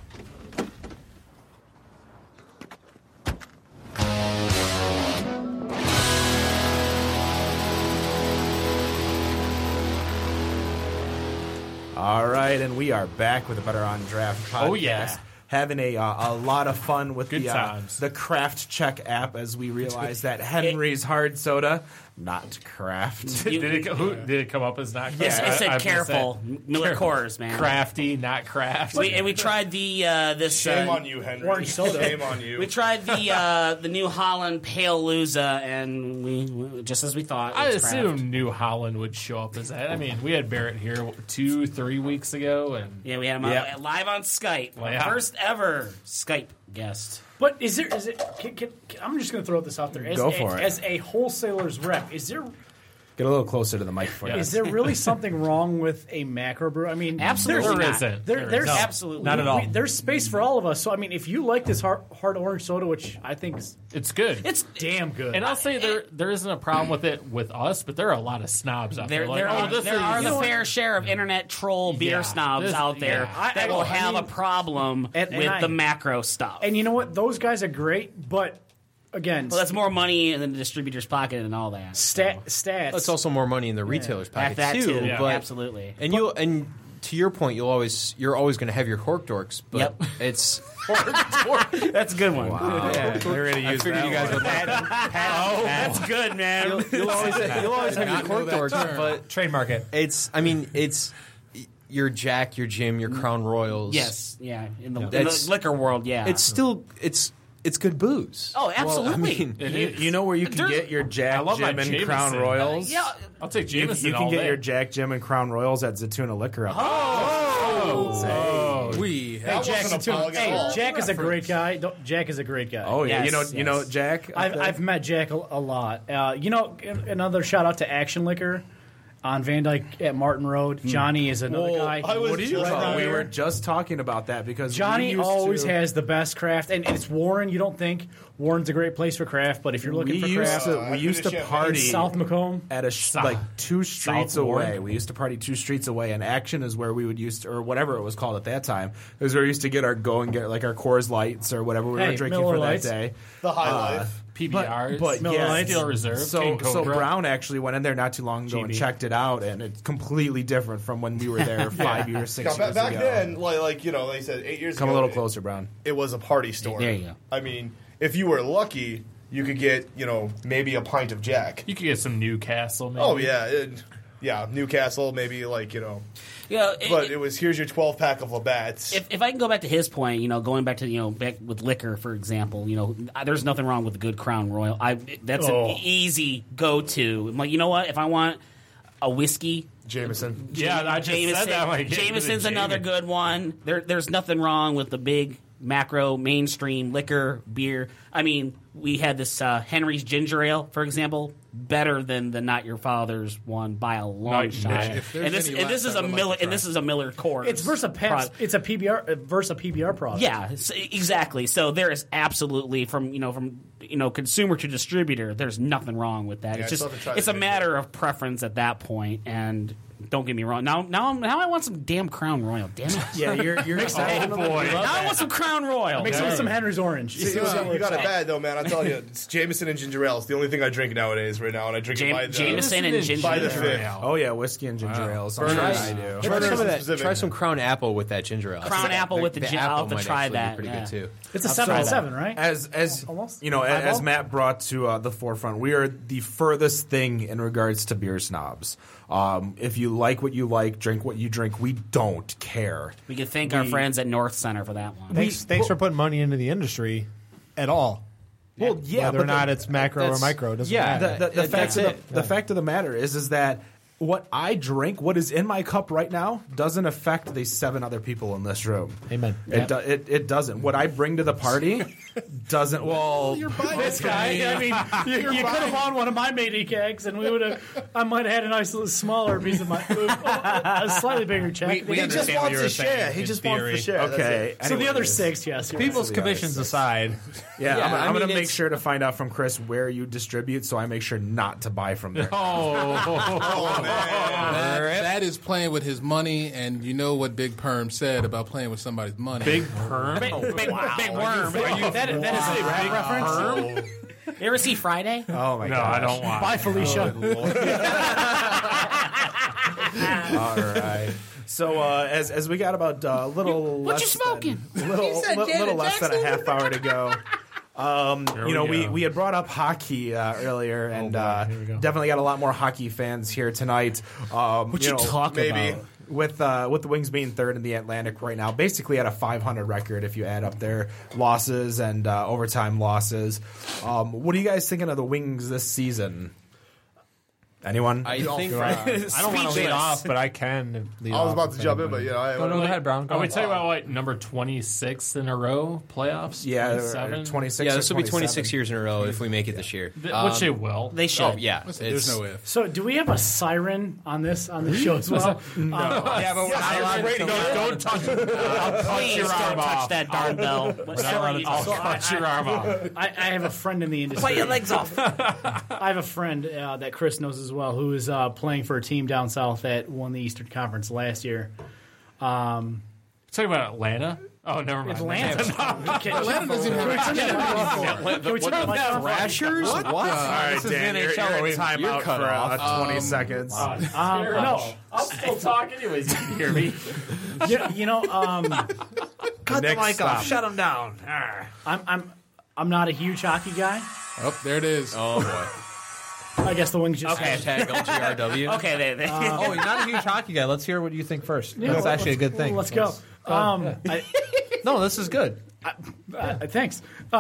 All right, and we are back with a Better on Draft podcast. Oh, yeah. having a lot of fun with times. the Craft Check app as we realize that Henry's hard soda, not Craft. Did it come up as not Craft? Yes, it said careful. Miller Coors, man. Crafty, not Craft. We tried this. Shame on you, Henry. Orange soda. Shame on you. We tried the New Holland Pale Luza, and we just as we thought. I it's assume Craft. New Holland would show up as that. I mean, we had Barrett here 2-3 weeks ago, and Yeah, we had him live on Skype. Well, yeah. First ever Skype guest. But is it? I'm just going to throw this out there. Go for it. As a wholesaler's rep, is there Get a little closer to the mic for you. Is there really something wrong with a macro brew? I mean, Absolutely There not. isn't. There's No, absolutely not at all. There's space for all of us. So I mean, if you like this hard orange soda, which I think is It's good. It's damn good, and I'll say there isn't a problem with it with us, but there are a lot of snobs out there. There, Like, there, oh, are, this there is, are you the know what? fair share of internet troll beer Yeah, snobs out there that will have a problem and with the macro stuff. And you know what? Those guys are great, but again, well, that's more money in the distributor's pocket and all that. stats. That's also more money in the retailer's pocket That too, But, absolutely. And to your point, you're always going to have your cork dorks, but Yep. it's That's a good one. yeah. They're ready to I use figured you guys would That's good, man. you'll always have your not cork know that dorks, term. but Trademark it. it's your Jack, your Jim, your Crown Royals. Yes, yeah. In the That's- liquor world, yeah. It's still it's good booze. Oh, absolutely. Well, I mean, You know where you can There's- get your I Jack, love my Jim, and Jameson. Crown Royals? yeah. I'll take You, Jameson you can all get day. your Jack, Jim, and Crown Royals at Zatuna Liquor. We Hey, have Jack's a wasn't a bug at all. Jack is a great guy. Jack is a great guy. Oh yeah, Yes, you know Jack. I've met Jack a lot. Another shout out to Action Liquor on Van Dyke at Martin Road. Johnny is another guy. What do you Right call? down We here. were just talking about that because Johnny we used always to, has the best craft, and it's Warren. You don't think Warren's a great place for craft, but if you're looking for craft, we used to party South Macomb. at like 2 streets South Ward. away. We used to party 2 streets away, and Action is where we would or whatever it was called at that time. It was where we used to get our like our Coors Lights or whatever we were Hey, drinking Miller for Lights. that day. The high life. PBRs, But Miller yeah, Lights. Steel Reserve, So King Cobra. Brown actually went in there not too long ago and GB. checked it out, and it's completely different from when we were there 5 years, 6 Now, years back ago. then, like they said, 8 years Come ago, a little closer, Brown. It was a party store. There you go. I mean, if you were lucky, you could get maybe a pint of Jack. You could get some Newcastle. Maybe. Oh yeah, Newcastle, maybe Yeah, But it was here's your 12-pack of Labatt's. if I can go back to his point, going back to back with liquor, for example, there's nothing wrong with a good Crown Royal. That's an easy go-to. I'm like, you know what? If I want a whiskey, Jameson. Yeah, I just said that. Like, Jameson's another good one. There's nothing wrong with the big macro mainstream liquor beer. I mean, we had this Henry's Ginger Ale, for example, better than the Not Your Father's one by a long shot. If there's And this any this left, is I a would like Miller to and this is a Miller Coors. It's Versa Pabst. It's a Versa PBR product. Yeah, exactly. So there is absolutely from consumer to distributor. There's nothing wrong with that. Yeah, It's just it's nothing to try it's to a fix matter of preference at that point. And don't get me wrong. Now I want some damn Crown Royal. Damn it. Yeah, you're Oh boy. Now I want some Crown Royal. Mix it with some Henry's Orange. You got it bad though, man. I tell you, it's Jameson and ginger ale. It's the only thing I drink nowadays, right now, and I drink it by the Jameson and ginger by the ale. fifth. Oh yeah, whiskey and ginger ale. Something I do. try some of that. Specific. Try some Crown Apple with that ginger ale. Crown Apple with the I'll have to might try actually be that. Pretty Yeah. good too. It's a 7-7, right? As Almost. as Eyeball? Matt brought to the forefront, we are the furthest thing in regards to beer snobs. If you like what you like, drink what you drink. We don't care. We can thank our friends at North Center for that one. Thanks for putting money into the industry at all. Well, yeah, Whether or not it's macro or micro, it doesn't matter. The fact of the matter is that what I drink, what is in my cup right now, doesn't affect the 7 other people in this room. Amen. It doesn't. What I bring to the party doesn't. Well, This guy, I mean, you could have won one of my Mayday kegs, and I might have had a nice little smaller piece of a slightly bigger check. We He just understand what wants you to were share. saying He in just theory. wants to share. That's okay. it. So the other Anyways. 6, yes. you're People's Yeah, commissions aside, Yeah, Yeah, I'm gonna mean, make sure to find out from Chris where you distribute, so I make sure not to buy from there. Oh man. That is playing with his money, and you know what Big Perm said about playing with somebody's money. Big perm. Big worm. that is a rap reference. You ever see Friday? Oh my No, god! I don't want. Bye, Felicia. All right. So as we got about a little What less you smoking? little less than a half hour to go. We had brought up hockey earlier, and definitely got a lot more hockey fans here tonight. What you talk about? With the Wings being third in the Atlantic right now, basically at a .500 record if you add up their losses and overtime losses. What are you guys thinking of the Wings this season? Anyone? I think I don't want to lead off, but I can lead off. I was about to jump in, but go ahead, Brown. Are we talking about what, number 26 in a row playoffs? Yeah, 27? 26. Yeah, this will be 26 years in a row if we make it this year. Which they will. They should. Oh, yeah. There's no if. So, do we have a siren on the show as well? No. Yeah, but we're not allowed to. Don't touch it. I'll cut Please your don't arm touch off. that darn bell. I'll cut your arm off. I have a friend in the industry. Play your legs off. I have a friend that Chris knows as well who is playing for a team down south that won the Eastern Conference last year. Talking about Atlanta? Oh, never mind. Atlanta. Atlanta doesn't have Can we talk about Thrashers? What? All right, This is Dan, you're NHL. in timeout cut for off. 20 seconds. no. I'll still talk anyways. You can hear me. Cut the mic off. Shut him down. I'm not a huge hockey guy. Oh, there it is. Oh, boy. I guess the Wings just Hashtag LGRW. Okay, they Oh, you're not a huge hockey guy. Let's hear what you think first. Yeah, That's actually a good thing. Let's go. No, this is good. Thanks.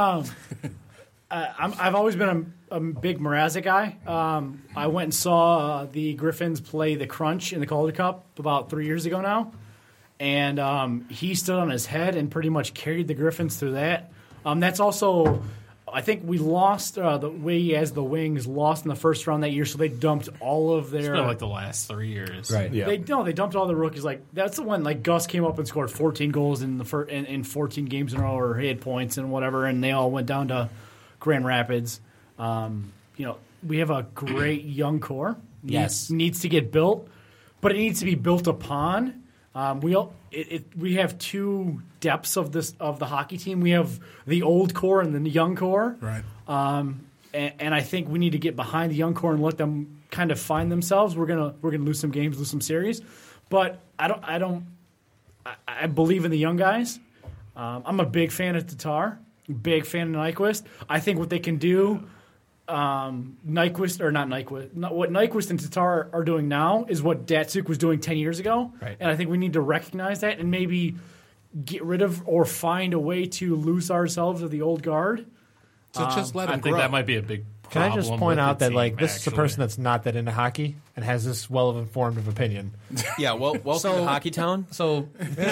I've always been a big Mrazek guy. I went and saw the Griffins play the Crunch in the Calder Cup about 3 years ago now, and he stood on his head and pretty much carried the Griffins through that. That's also, I think we lost the Wings lost in the first round that year, so they dumped all of their. It's been like the last 3 years, right? Yeah. They dumped all the rookies. Like that's the one. Like Gus came up and scored 14 goals in in 14 games in a row, or he had points and whatever, and they all went down to Grand Rapids. We have a great young core. Yes. Needs to get built, but it needs to be built upon. We have two depths of the hockey team. We have the old core and the young core. Right. And I think we need to get behind the young core and let them kind of find themselves. We're gonna lose some games, lose some series, but I believe in the young guys. I'm a big fan of Tatar, big fan of Nyquist. I think what they can do, what Nyquist and Tatar are doing now is what Datsuk was doing 10 years ago. Right. And I think we need to recognize that and maybe get rid of or find a way to lose ourselves of the old guard. So just let him I think grow. that might be a big Can I just point out that this is a actually. person that's not that into hockey and has this well of informed of opinion. Yeah, welcome to Hockey Town. So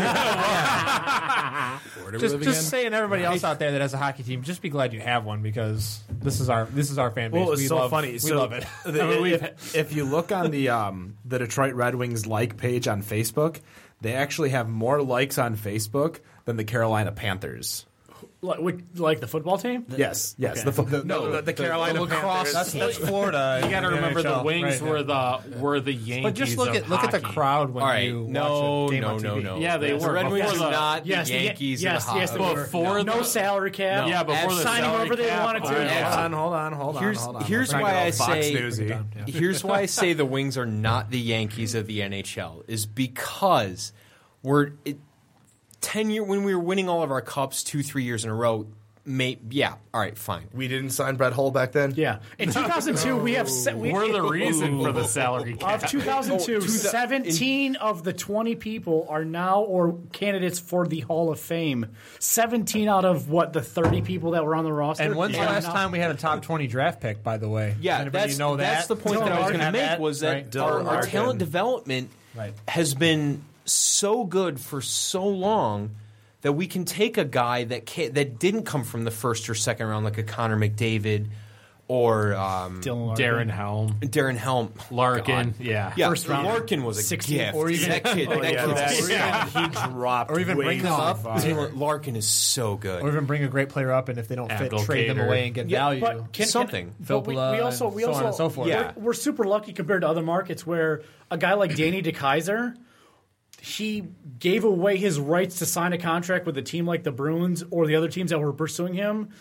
just saying, everybody else out there that has a hockey team, just be glad you have one because this is our fan base. Well, it's so funny. We love it. If you look on the Detroit Red Wings like page on Facebook, they actually have more likes on Facebook than the Carolina Panthers. Like the football team? Yes. Okay. The Carolina lacrosse. Panthers. That's Florida. You got to remember the NHL, Wings right, were the Yankees. But just look of at the hockey. crowd when All right, you watch a game on TV. Yeah, they The were. Red Wings Before are the- not Yes, the Yankees yes, of the yes, they hockey. were. Before no the- salary cap. Yeah, before the sign them salary over they cap. wanted to. Hold on. Here's Let's not why get all I Fox say Newsy. here's why I say the Wings are not the Yankees of the NHL is because we're 10 year when we were winning all of our cups 2-3 years in a row. All right, fine. We didn't sign Brett Hull back then. Yeah, in 2002 We're the reason for the salary cap. Of 2002, 17 of the 20 people are now or candidates for the Hall of Fame. 17 out of the 30 people that were on the roster. And when's the last time we had a top 20 draft pick, by the way? Yeah, that's the point that I was going to make was that our talent development has been so good for so long that we can take a guy that didn't come from the first or second round, like a Connor McDavid or Darren Helm. Larkin, God. yeah. First round. Larkin was a 16. gift. Or even- that kid, He dropped. Or even bring them up. Larkin is so good. Or even bring a great player up, and if they don't fit, trade them Abdelkader. away and get value. But Something. But we also so on and so forth. Yeah. we're super lucky compared to other markets where a guy like Danny DeKeyser, he gave away his rights to sign a contract with a team like the Bruins or the other teams that were pursuing him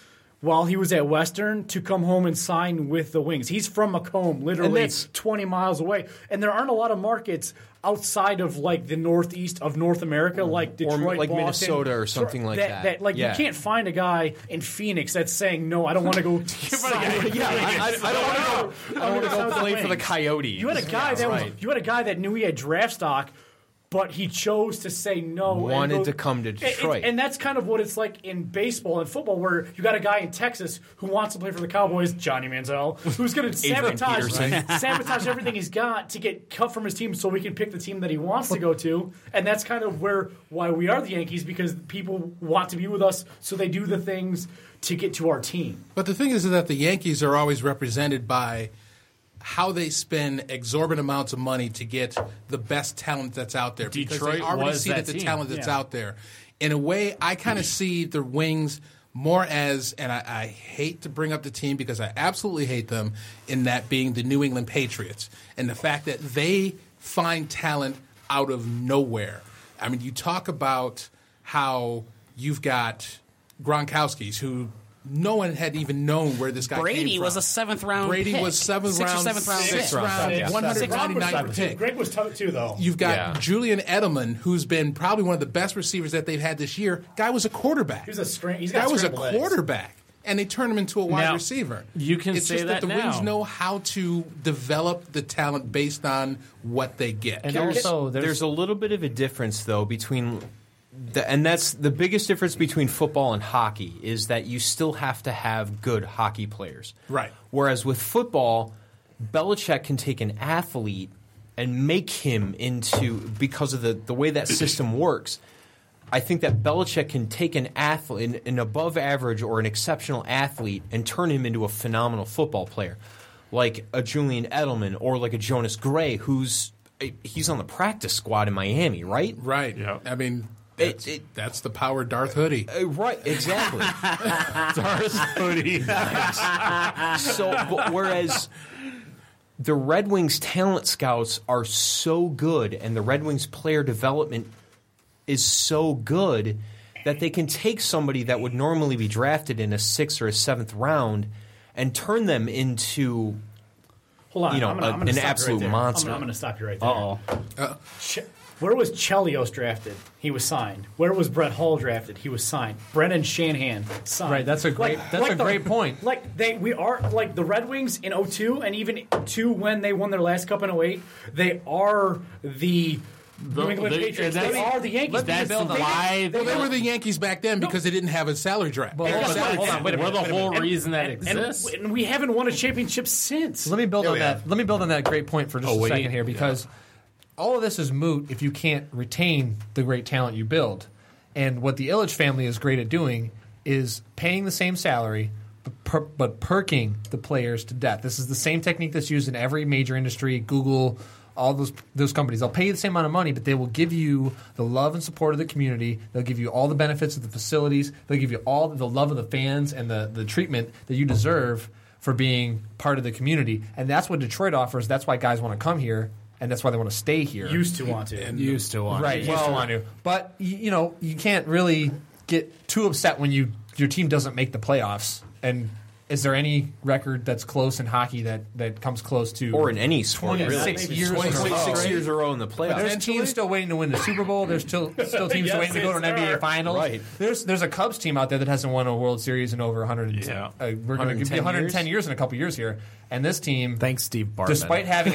while he was at Western to come home and sign with the Wings. He's from Macomb, literally 20 miles away. And there aren't a lot of markets outside of like the northeast of North America, like Detroit, or like Boston, Minnesota or something like that. You can't find a guy in Phoenix that's saying, no, I don't want to go I don't want to go play for the Coyotes. You had a guy that knew he had draft stock, but he chose to say no. Wanted to come to Detroit. And that's kind of what it's like in baseball and football, where you got a guy in Texas who wants to play for the Cowboys, Johnny Manziel, who's going to sabotage everything he's got to get cut from his team so we can pick the team that he wants to go to. And that's kind of why we are the Yankees, because people want to be with us, so they do the things to get to our team. But the thing is that the Yankees are always represented by how they spend exorbitant amounts of money to get the best talent that's out there. Because Detroit they already see that the talent that's out there. In a way, I kind of see the Wings more as, and I hate to bring up the team because I absolutely hate them, in that being the New England Patriots. And the fact that they find talent out of nowhere. I mean, you talk about how you've got Gronkowski's, who no one had even known where this guy came from. Brady was a 7th round Brady pick. was 7th round, 6th round, 199th pick. Greg was tough too, though. You've got Julian Edelman, who's been probably one of the best receivers that they've had this year. Guy was a quarterback. He's a guy was a quarterback, and they turned him into a wide receiver. You can it's say just that the now. Wings know how to develop the talent based on what they get. And also, there's a little bit of a difference, though, between and that's the biggest difference between football and hockey, is that you still have to have good hockey players. Right. Whereas with football, Belichick can take an athlete and make him into, because of the way that system works, I think that Belichick can take an athlete, an above average or an exceptional athlete, and turn him into a phenomenal football player, like a Julian Edelman or like a Jonas Gray, he's on the practice squad in Miami, right? Right. Yeah. I mean, that's the power Darth Hoodie. Right, exactly. Darth Hoodie. Whereas the Red Wings talent scouts are so good, and the Red Wings player development is so good, that they can take somebody that would normally be drafted in a 6th or a 7th round and turn them into Hold on, I'm gonna an stop absolute you right monster. I'm going to stop you right there. Uh-oh. Where was Chelios drafted? He was signed. Where was Brett Hull drafted? He was signed. Brendan Shanahan signed. Right, that's a great great point. Like we are like the Red Wings in 2002 and even 2 when they won their last cup in 2008. They are the New England Patriots. They are the Yankees. That's why they were the Yankees back then because they didn't have a salary draft. Hold on, wait a minute. We're the whole reason that exists. And we haven't won a championship since. Let me build on that. Let me build on that great point for just a second here, because all of this is moot if you can't retain the great talent you build. And what the Ilitch family is great at doing is paying the same salary, but perking the players to death. This is the same technique that's used in every major industry, Google, all those companies. They'll pay you the same amount of money, but they will give you the love and support of the community. They'll give you all the benefits of the facilities. They'll give you all the love of the fans and the treatment that you deserve for being part of the community. And that's what Detroit offers. That's why guys want to come here. And that's why they want to stay here. Used to want to. Right, used to want to. But, you can't really get too upset when your team doesn't make the playoffs. And is there any record that's close in hockey that comes close to... Or in any sport, 26 years in a row. 26 years in a row in the playoffs. But there's teams still waiting to win the Super Bowl. There's still teams still waiting to go to an NBA Finals. Right. There's a Cubs team out there that hasn't won a World Series in over 110. We're going to be 110 years in a couple years here. And this team, thanks Steve Bartman, despite having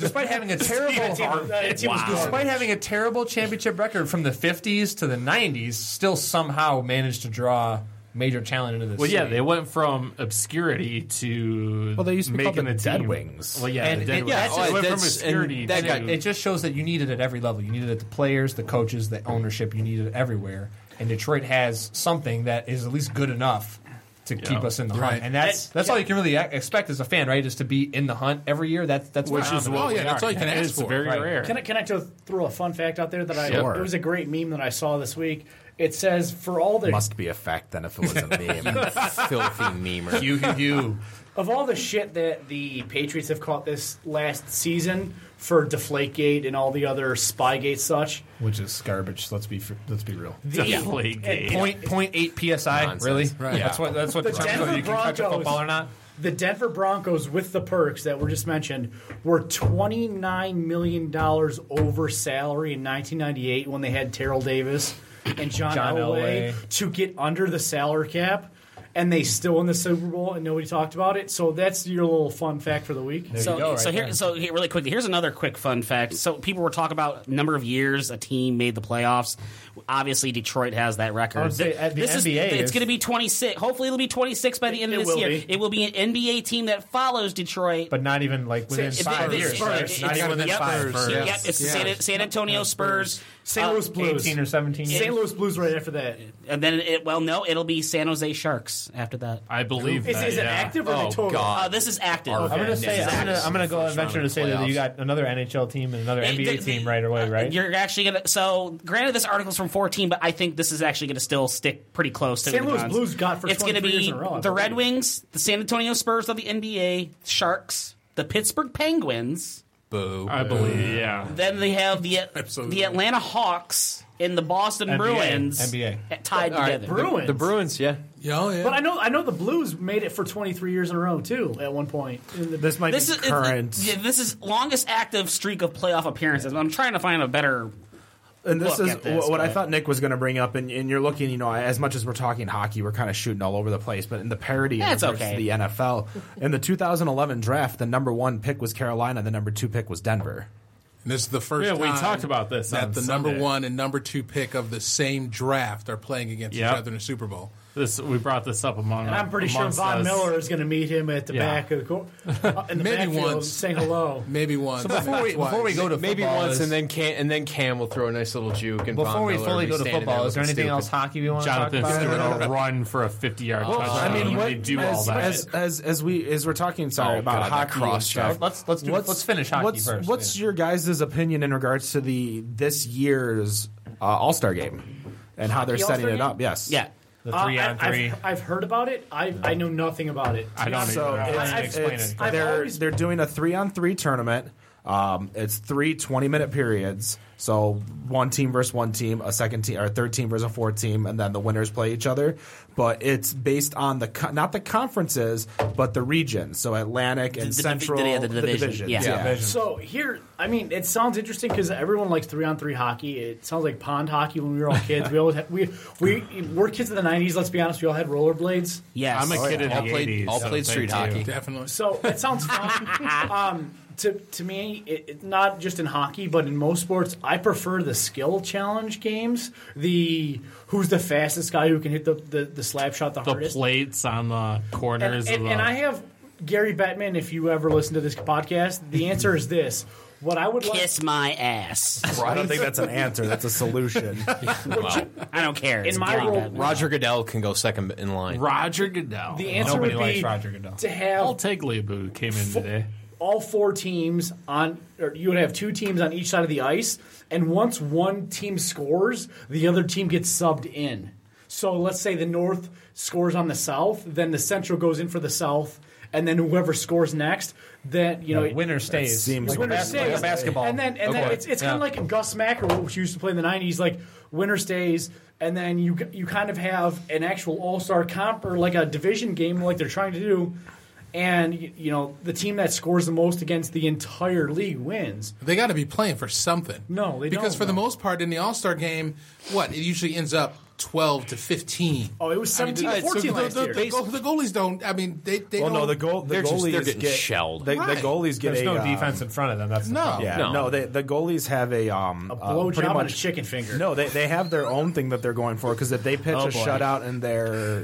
a terrible championship record from the 50s to the 90s, still somehow managed to draw major talent into this. Well, city. they went from obscurity to they used to be called making the a Dead team. Wings. Well, And the Dead Wings. it went from obscurity to it just shows that you need it at every level. You need it at the players, the coaches, the ownership. You need it everywhere. And Detroit has something that is at least good enough to keep us in the hunt, and that's all you can really expect as a fan, right? Is to be in the hunt every year. That's which is what that's all you can ask it's for. Very rare. Can I just throw a fun fact out there that it was a great meme that I saw this week. It says for all the must be a fact then if it was a meme. Filthy memer. Of all the shit that the Patriots have caught this last season for Deflategate and all the other Spygate such, which is garbage. Let's be real. Deflategate. 0.8 psi. Nonsense. Really? Right. Yeah. That's what the determines Denver whether you can catch a football or not. The Denver Broncos, with the perks that were just mentioned, were $29 million over salary in 1998 when they had Terrell Davis and John Elway to get under the salary cap. And they still won the Super Bowl, and nobody talked about it. So that's your little fun fact for the week. So here, really quickly, here's another quick fun fact. So people were talking about number of years a team made the playoffs. Obviously, Detroit has that record. I would say at the NBA, it's going to be 26. Hopefully, it'll be 26 by the end of this year. It will be an NBA team that follows Detroit, but not even like within 5 years. Not even within 5 years. Yep, it's San Antonio Spurs. St. Louis Blues. 18 or 17 years. St. Louis Blues right after that. And then, it'll be San Jose Sharks after that. I believe that. Is it active or total? This is active. I'm going to say, I'm going to go and venture to say that you got another NHL team and another NBA team right away, right? You're actually going to. So, granted, this article's from 14, but I think this is actually going to still stick pretty close to St. the Louis Guns. Blues got for It's going to be the Red Wings, the San Antonio Spurs of the NBA, Sharks, the Pittsburgh Penguins. Boo. I believe, yeah. Then they have the Atlanta Hawks and the Boston Bruins tied together. Bruins. The Bruins, yeah. But I know the Blues made it for 23 years in a row too. At one point, this might be current. This is longest active streak of playoff appearances. I'm trying to find a better. And this is what I but- thought Nick was going to bring up, and you're looking, as much as we're talking hockey, we're kind of shooting all over the place, but in the parity of the NFL, in the 2011 draft, the number 1 pick was Carolina, the number 2 pick was Denver. And this is the first time we talked about this that on the Sunday. number 1 and number 2 pick of the same draft are playing against each other in a Super Bowl. We brought this up and I'm pretty sure Von Miller is going to meet him at the back of the court, in the Maybe backfield, once. saying hello. Maybe once. So before we go to maybe football, once, and then Cam will throw a nice little juke. And before Von we Miller fully will go be to standing football, there is there looking anything stupid. else hockey we want Jonathan to talk Stewart about? will run for a 50-yard touchdown. I mean, they do all that. As we're talking, about hockey and stuff. Let's finish hockey first. What's your guys' opinion in regards to this year's All-Star game and how they're setting it up? Yes. Yeah. The 3-on-3. I've heard about it. I know nothing about it. I don't So explain it. they're doing a 3-on-3 tournament. It's 3 20-minute periods. So one team versus one team, a second team or a third team versus a fourth team, and then the winners play each other. But it's based on not the conferences, but the regions. So Atlantic and Central, the division. Yeah. So here, it sounds interesting because everyone likes 3-on-3 hockey. It sounds like pond hockey when we were all kids. We're kids of the 90s. Let's be honest. We all had rollerblades. Yes. I'm a kid in the 80s. All played street hockey. Definitely. So it sounds fun. To me, it's not just in hockey, but in most sports, I prefer the skill challenge games. Who's the fastest guy who can hit the slap shot the hardest. The plates on the corners. And I have Gary Bettman, if you ever listen to this podcast, the answer is this. What I would kiss my ass. I don't think that's an answer. That's a solution. I don't care. In my role, Roger Goodell can go second in line. Roger Goodell. The answer Nobody would be likes Roger Goodell. to have I'll take Leabu came in today. all 4 teams or you would have 2 teams on each side of the ice, and once one team scores, the other team gets subbed in. So let's say the North scores on the South, then the Central goes in for the South, and then whoever scores next, then winner stays. Seems winner stays. Like basketball. And then it's kind of like Gus Macker, which used to play in the 90s, like winner stays, and then you kind of have an actual all-star comp or like a division game like they're trying to do. And, the team that scores the most against the entire league wins. They got to be playing for something. No, they don't. Because for the most part in the All-Star game, it usually ends up 12 to 15. Oh, it was 17 to 14 last year. The goalies don't. They the goalies they're getting get shelled. The goalies get There's no defense in front of them. That's the no. The goalies have a blowjob and a chicken finger. No, they have their own thing that they're going for because if they pitch a shutout in their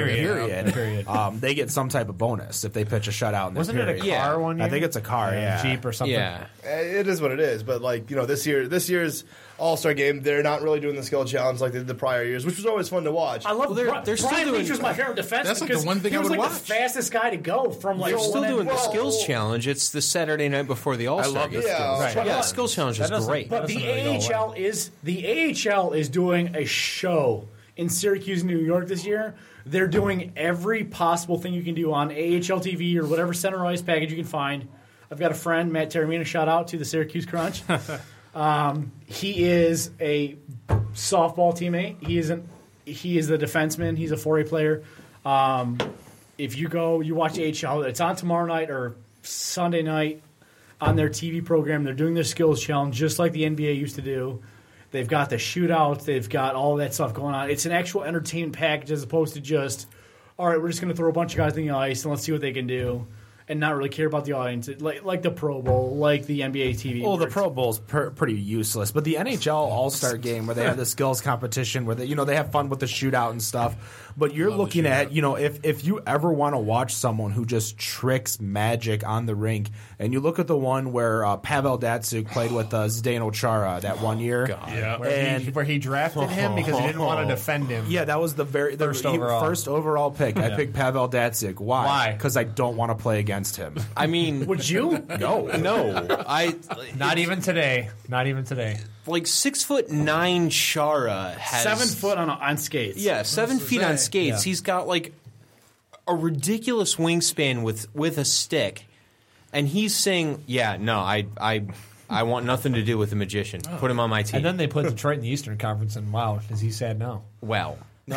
period, they get some type of bonus if they pitch a shutout in their Wasn't period. it a car one year? I think it's a car, a Jeep or something. Yeah. It is what it is, but this year's All-Star game, they're not really doing the skill challenge like they did the prior years, which was always fun to watch. I love they're still Brian doing. Leach was my favorite defenseman. That's like the because one thing he I was would like watch. the fastest guy to go from They're still doing the skills challenge. It's the Saturday night before the All-Star game. Yeah, skills challenge is great. But the AHL is doing a show in Syracuse, New York this year. They're doing every possible thing you can do on AHL TV or whatever center ice package you can find. I've got a friend, Matt Terramina, shout out to the Syracuse Crunch. He is a softball teammate. He is a defenseman. He's a 4A player. If you watch AHL, it's on tomorrow night or Sunday night on their TV program. They're doing their skills challenge just like the NBA used to do. They've got the shootouts. They've got all that stuff going on. It's an actual entertainment package as opposed to just, all right, we're just going to throw a bunch of guys in the ice and let's see what they can do and not really care about the audience. Like the Pro Bowl, like the NBA TV. Well, the Pro Bowl's pretty useless, but the NHL All-Star Game where they have the skills competition where they have fun with the shootout and stuff. But you're looking at, if you ever want to watch someone who just tricks magic on the rink, and you look at the one where Pavel Datsyuk played with Zdeno Chara that one year. Yeah. Where he drafted him because he didn't want to defend him. Yeah, that was the first overall pick. I picked Pavel Datsyuk. Why? Because I don't want to play against him. I mean... Would you? No. Not even today. Like 6'9" Chara has 7 foot on skates. Yeah, 7 feet on skates. Yeah. He's got like a ridiculous wingspan with a stick, and he's saying, "Yeah, no, I want nothing to do with the magician. Put him on my team." And then they put Detroit in the Eastern Conference, and wow, is he sad now? Well. No,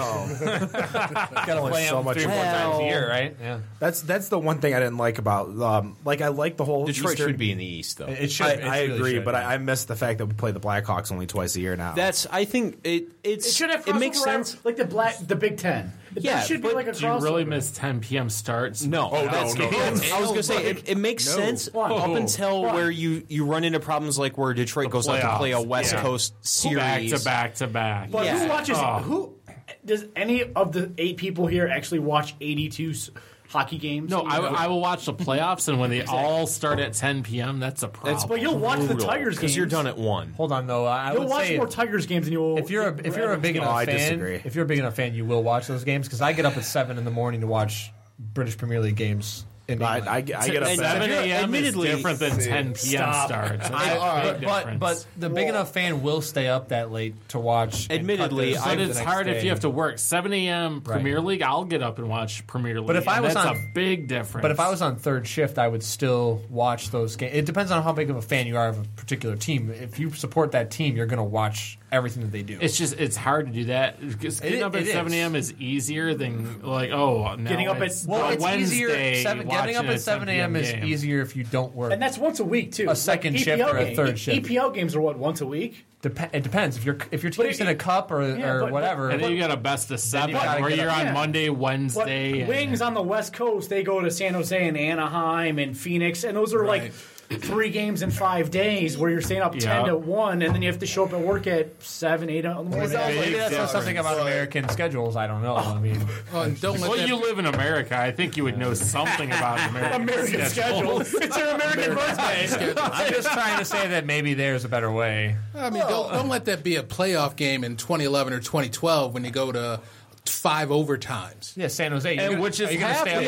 gotta play so much 3 or 4 times a year, right? Yeah, that's the one thing I didn't like about. I like the whole Detroit should be in the East though. It should. I agree, but I miss the fact that we play the Blackhawks only twice a year now. I think it should have. It makes sense, like the Big Ten. Yeah, should be like a crossover. Do you really miss 10 p.m. starts? No. Oh, no. I was going to say it makes sense up until where you run into problems like where Detroit goes out to play a West Coast series back to back. But who watches? Does any of the 8 people here actually watch 82 hockey games? No, I will watch the playoffs, and when they all start at 10 p.m., that's a problem. But you'll watch the Tigers games because you're done at 1. Hold on, though. You'll watch more Tigers games than you will. If you're a big enough fan, if you're a big enough fan, you will watch those games because I get up at 7 in the morning to watch British Premier League games. I get up at 7 a.m. is different than 10 p.m. starts. But the big enough fan will stay up that late to watch. Admittedly, but it's hard if you have to work. 7 a.m. Premier League, I'll get up and watch Premier League. But if I was that's a big difference. But if I was on third shift, I would still watch those games. It depends on how big of a fan you are of a particular team. If you support that team, you're going to watch everything that they do. It's hard to do that because getting up at 7 a.m. is easier than getting up at Wednesday. Getting up at 7 a.m. is easier if you don't work. And that's once a week, too. A second shift or a third shift. EPL games are once a week? It depends. If your team's in a cup or whatever. And then you got a best of 7 where you're on Monday, Wednesday. But Wings on the West Coast, they go to San Jose and Anaheim and Phoenix, and those are like 3 games in 5 days where you're staying up 10 to 1, and then you have to show up at work at 7, 8 in the morning. Maybe that's something about American schedules. I don't know. I mean, you live in America. I think you would know something about American schedules. It's your American birthday. I'm just trying to say that maybe there's a better way. I mean, don't let that be a playoff game in 2011 or 2012 when you go to 5 overtimes. Yeah, San Jose, which is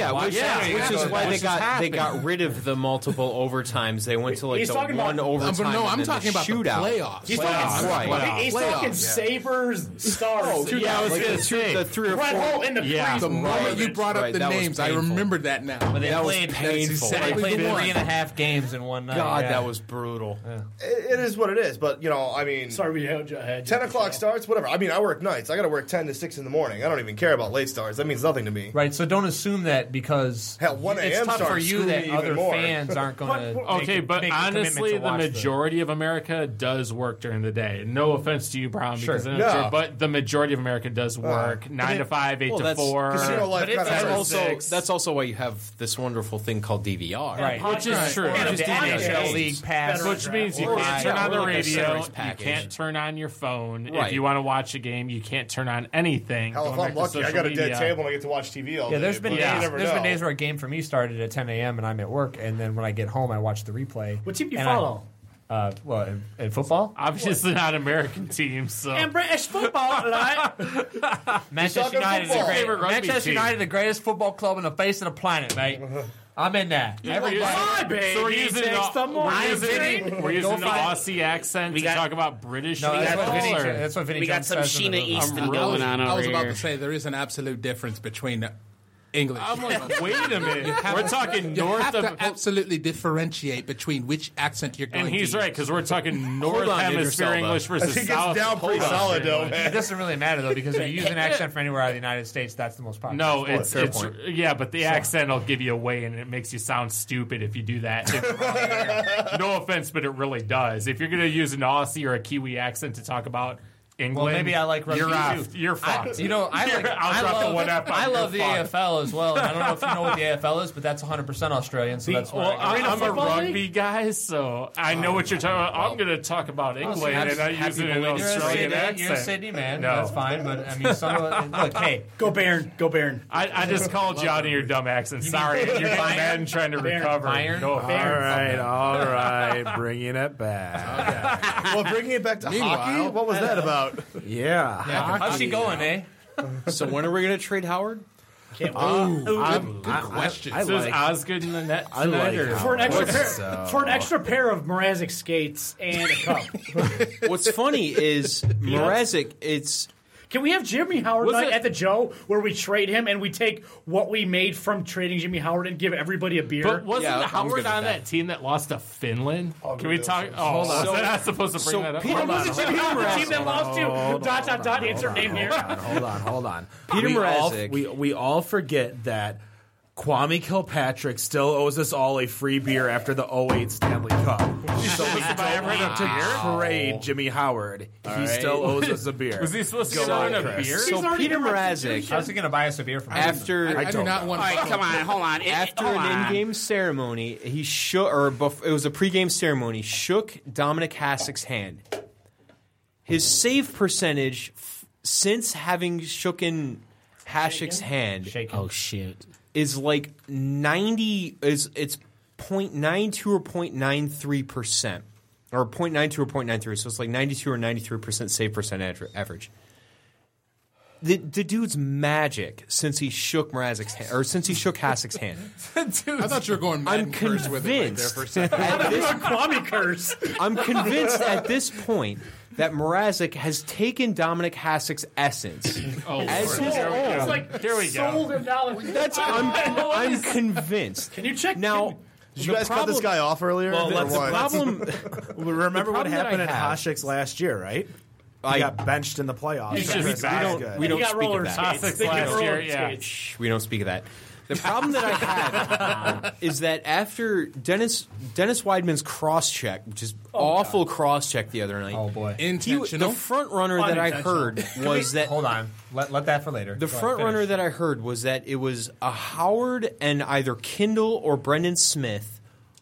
why they got rid of the multiple overtimes. They went to one overtime. No, I'm talking about shootout. The playoffs. He's talking Sabres, Stars. I was going to say the 3 or 4. The moment you brought up the names, I remembered that now. But they played painful. They played 3.5 games in one night. God, that was brutal. Yeah. It is what it is. But I mean, sorry we had 10 o'clock starts. Whatever. I mean, I work nights. I got to work 10 to 6 in the morning. I don't even care about late starts. That means nothing to me. Right, so don't assume that because 1 a.m. it's tough for you that other fans aren't going to Okay, but honestly, the majority of America does work during the day. No offense to you, Brown, because but the majority of America does work 9 to 5, 8 to 4. That's also why you have this wonderful thing called DVR. Right, which is true. And NHL League Pass. Which means you can't turn on the radio, you can't turn on your phone. If you want to watch a game, you can't turn on anything. Hell, if I'm lucky, I got a dead table and I get to watch TV all day. There's been days where a game for me started at 10 a.m. and I'm at work, and then when I get home, I watch the replay. What team do you follow? In football? Obviously not American teams. So. And British football, right? Manchester United, the greatest football club on the face of the planet, mate. I'm in that. So we're using the Aussie accent to talk about British. That's what Vinny We got some Sheena Easton going on over here. I was about to say there is an absolute difference between English. I'm like, wait a minute. We're talking you north have of. to absolutely differentiate between which accent you're going And he's to right, use. because we're talking North Hemisphere English I versus think South. it's down pretty solid, though, It man. doesn't really matter though because if you use an accent for anywhere out of the United States, that's the most popular. No, sport. it's yeah, but the accent will give you away, and it makes you sound stupid if you do that. No offense, but it really does. If you're going to use an Aussie or a Kiwi accent to talk about England, well, maybe I like rugby too. You're fucked. I love the AFL as well. And I don't know if you know what the AFL is, but that's 100% Australian. So that's why I'm a rugby guy, so I know what you're talking about. I'm going to talk about England, and I use it in an Australian accent. You're a Sydney man. No. That's fine. But I mean, look, hey, Go Baron. I just called you out in your dumb accent. Sorry, you're getting mad and trying to recover. No offense. All right, bringing it back. Well, bringing it back to hockey? What was that about? Yeah. how's she going, eh? So when are we going to trade Howard? Good question. So is Osgood in the net tonight? For an extra pair of Mrazek skates and a cup. What's funny is Mrazek, Can we have Jimmy Howard night at the Joe where we trade him and we take what we made from trading Jimmy Howard and give everybody a beer? But wasn't I'm Howard good with on that. that team that lost to Finland? Can we talk? Oh, hold on. Was I not supposed to bring that up? Peter Was it Jimmy Howard, the team that lost to ... Insert name here. Hold on. Peter Mrazek. We all forget that Kwame Kilpatrick still owes us all a free beer after the 08 Stanley Cup. So we don't to trade Jimmy Howard. He still owes us a beer. Was he supposed to go on a beer? So Peter Mrazek, How's he going to buy us a beer from after I do not want to. All right, come on, hold on. After an in-game ceremony, he shook, it was a pre-game ceremony, shook Dominic Hasek's hand. His save percentage since having shooken Hasek's hand Oh, shit. is like 90. It's 0.92 or 0.93%, or 0.92 or 0.93. So it's like 92 or 93% save percent average. The dude's magic since he shook Mrazek's hand, or since he shook Hasek's hand. I thought you were going mad and curse with it right there for a second. Kwame curse. I'm convinced at this point that Mrazek has taken Dominic Hasek's essence as his own. It's like There we go. sold him down. I'm convinced. Can you check Now, Did you guys cut this guy off earlier? Well, Or let's- what? Remember what problem that happened I in have- Hasek's last year, right? He got benched in the playoffs. He's just Chris bad. Osgood. we don't He got speak of roller that. skates. Sussex They get last roller year, yeah. skates. We don't speak of that. The problem that I have is that after Dennis Weidman's cross check, which is awful cross check the other night. Oh boy. Intentional. The front runner that I heard was that Hold on. Let that for later. the front runner that I heard was that it was a Howard and either Kindle or Brendan Smith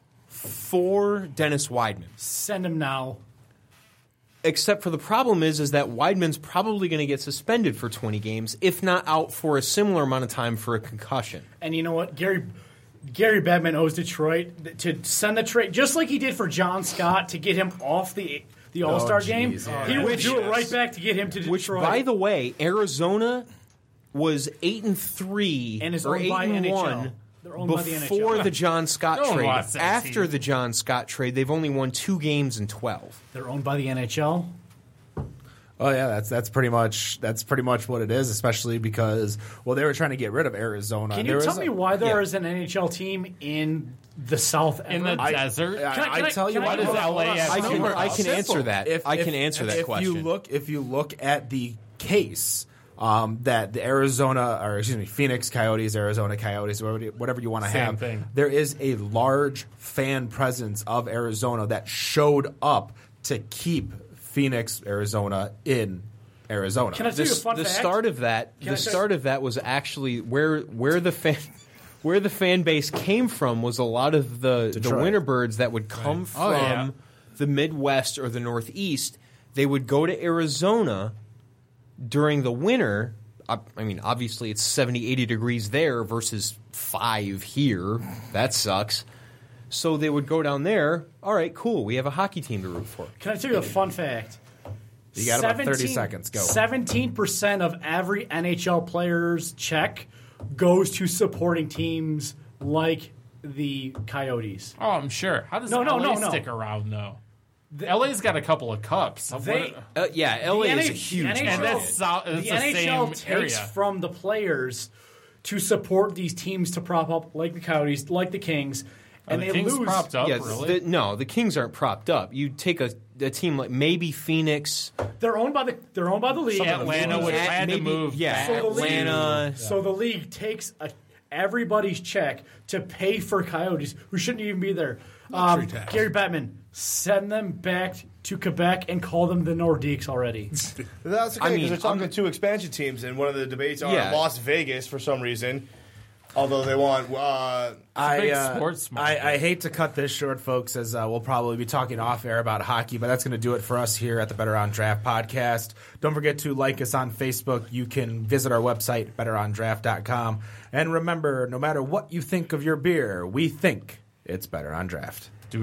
for Dennis Weidman. Send him now. Except for the problem is that Weidman's probably going to get suspended for 20 games, if not out for a similar amount of time for a concussion. And you know what? Gary Bettman owes Detroit to send the trade, just like he did for John Scott to get him off the All-Star game. geez. He would do it right back to get him to Detroit. Which, by the way, Arizona was 8-3 And is or owned by 8-1 NHL. They're owned by the before NHL. the John Scott No one trade. wants that After team. the John Scott trade, they've only won 2 games in 12. They're owned by the NHL. Oh yeah, that's pretty much what it is, especially because they were trying to get rid of Arizona. Can There you was tell me why there is an NHL team in the South In the ever? desert? I tell you can I what, go- LA have I can answer that. I can answer that question. If you look at the case that the Phoenix Coyotes, Arizona Coyotes, whatever you want to Same have, thing. there is a large fan presence of Arizona that showed up to keep Phoenix, Arizona in Arizona. Can I tell you a fun fact? Start of that was actually where the fan base came from was a lot of the Winterbirds that would come from the Midwest or the Northeast. They would go to Arizona during the winter. I mean, obviously it's 70, 80 degrees there versus 5 here. That sucks. So they would go down there. All right, cool. We have a hockey team to root for. Can I tell you a fun fact? You got about 30 seconds. Go. 17% of every NHL player's check goes to supporting teams like the Coyotes. Oh, I'm sure. How does LA stick around though? LA's got a couple of cups. LA is a huge market. And that's the NHL takes area. from the players to support these teams to prop up, like the Coyotes, like the Kings, and the they Kings lose. propped up, really? The Kings aren't propped up. You take a team like maybe Phoenix. They're owned by the league. Atlanta would had to move. Yeah, So Atlanta. So the league takes everybody's check to pay for Coyotes who shouldn't even be there. Gary Bettman, send them back to Quebec and call them the Nordiques already. That's okay because they're talking two expansion teams, and one of the debates are Las Vegas for some reason. Although they want, I hate to cut this short, folks, as we'll probably be talking off air about hockey, but that's going to do it for us here at the Better on Draft podcast. Don't forget to like us on Facebook. You can visit our website, betterondraft.com. And remember, no matter what you think of your beer, we think it's better on draft.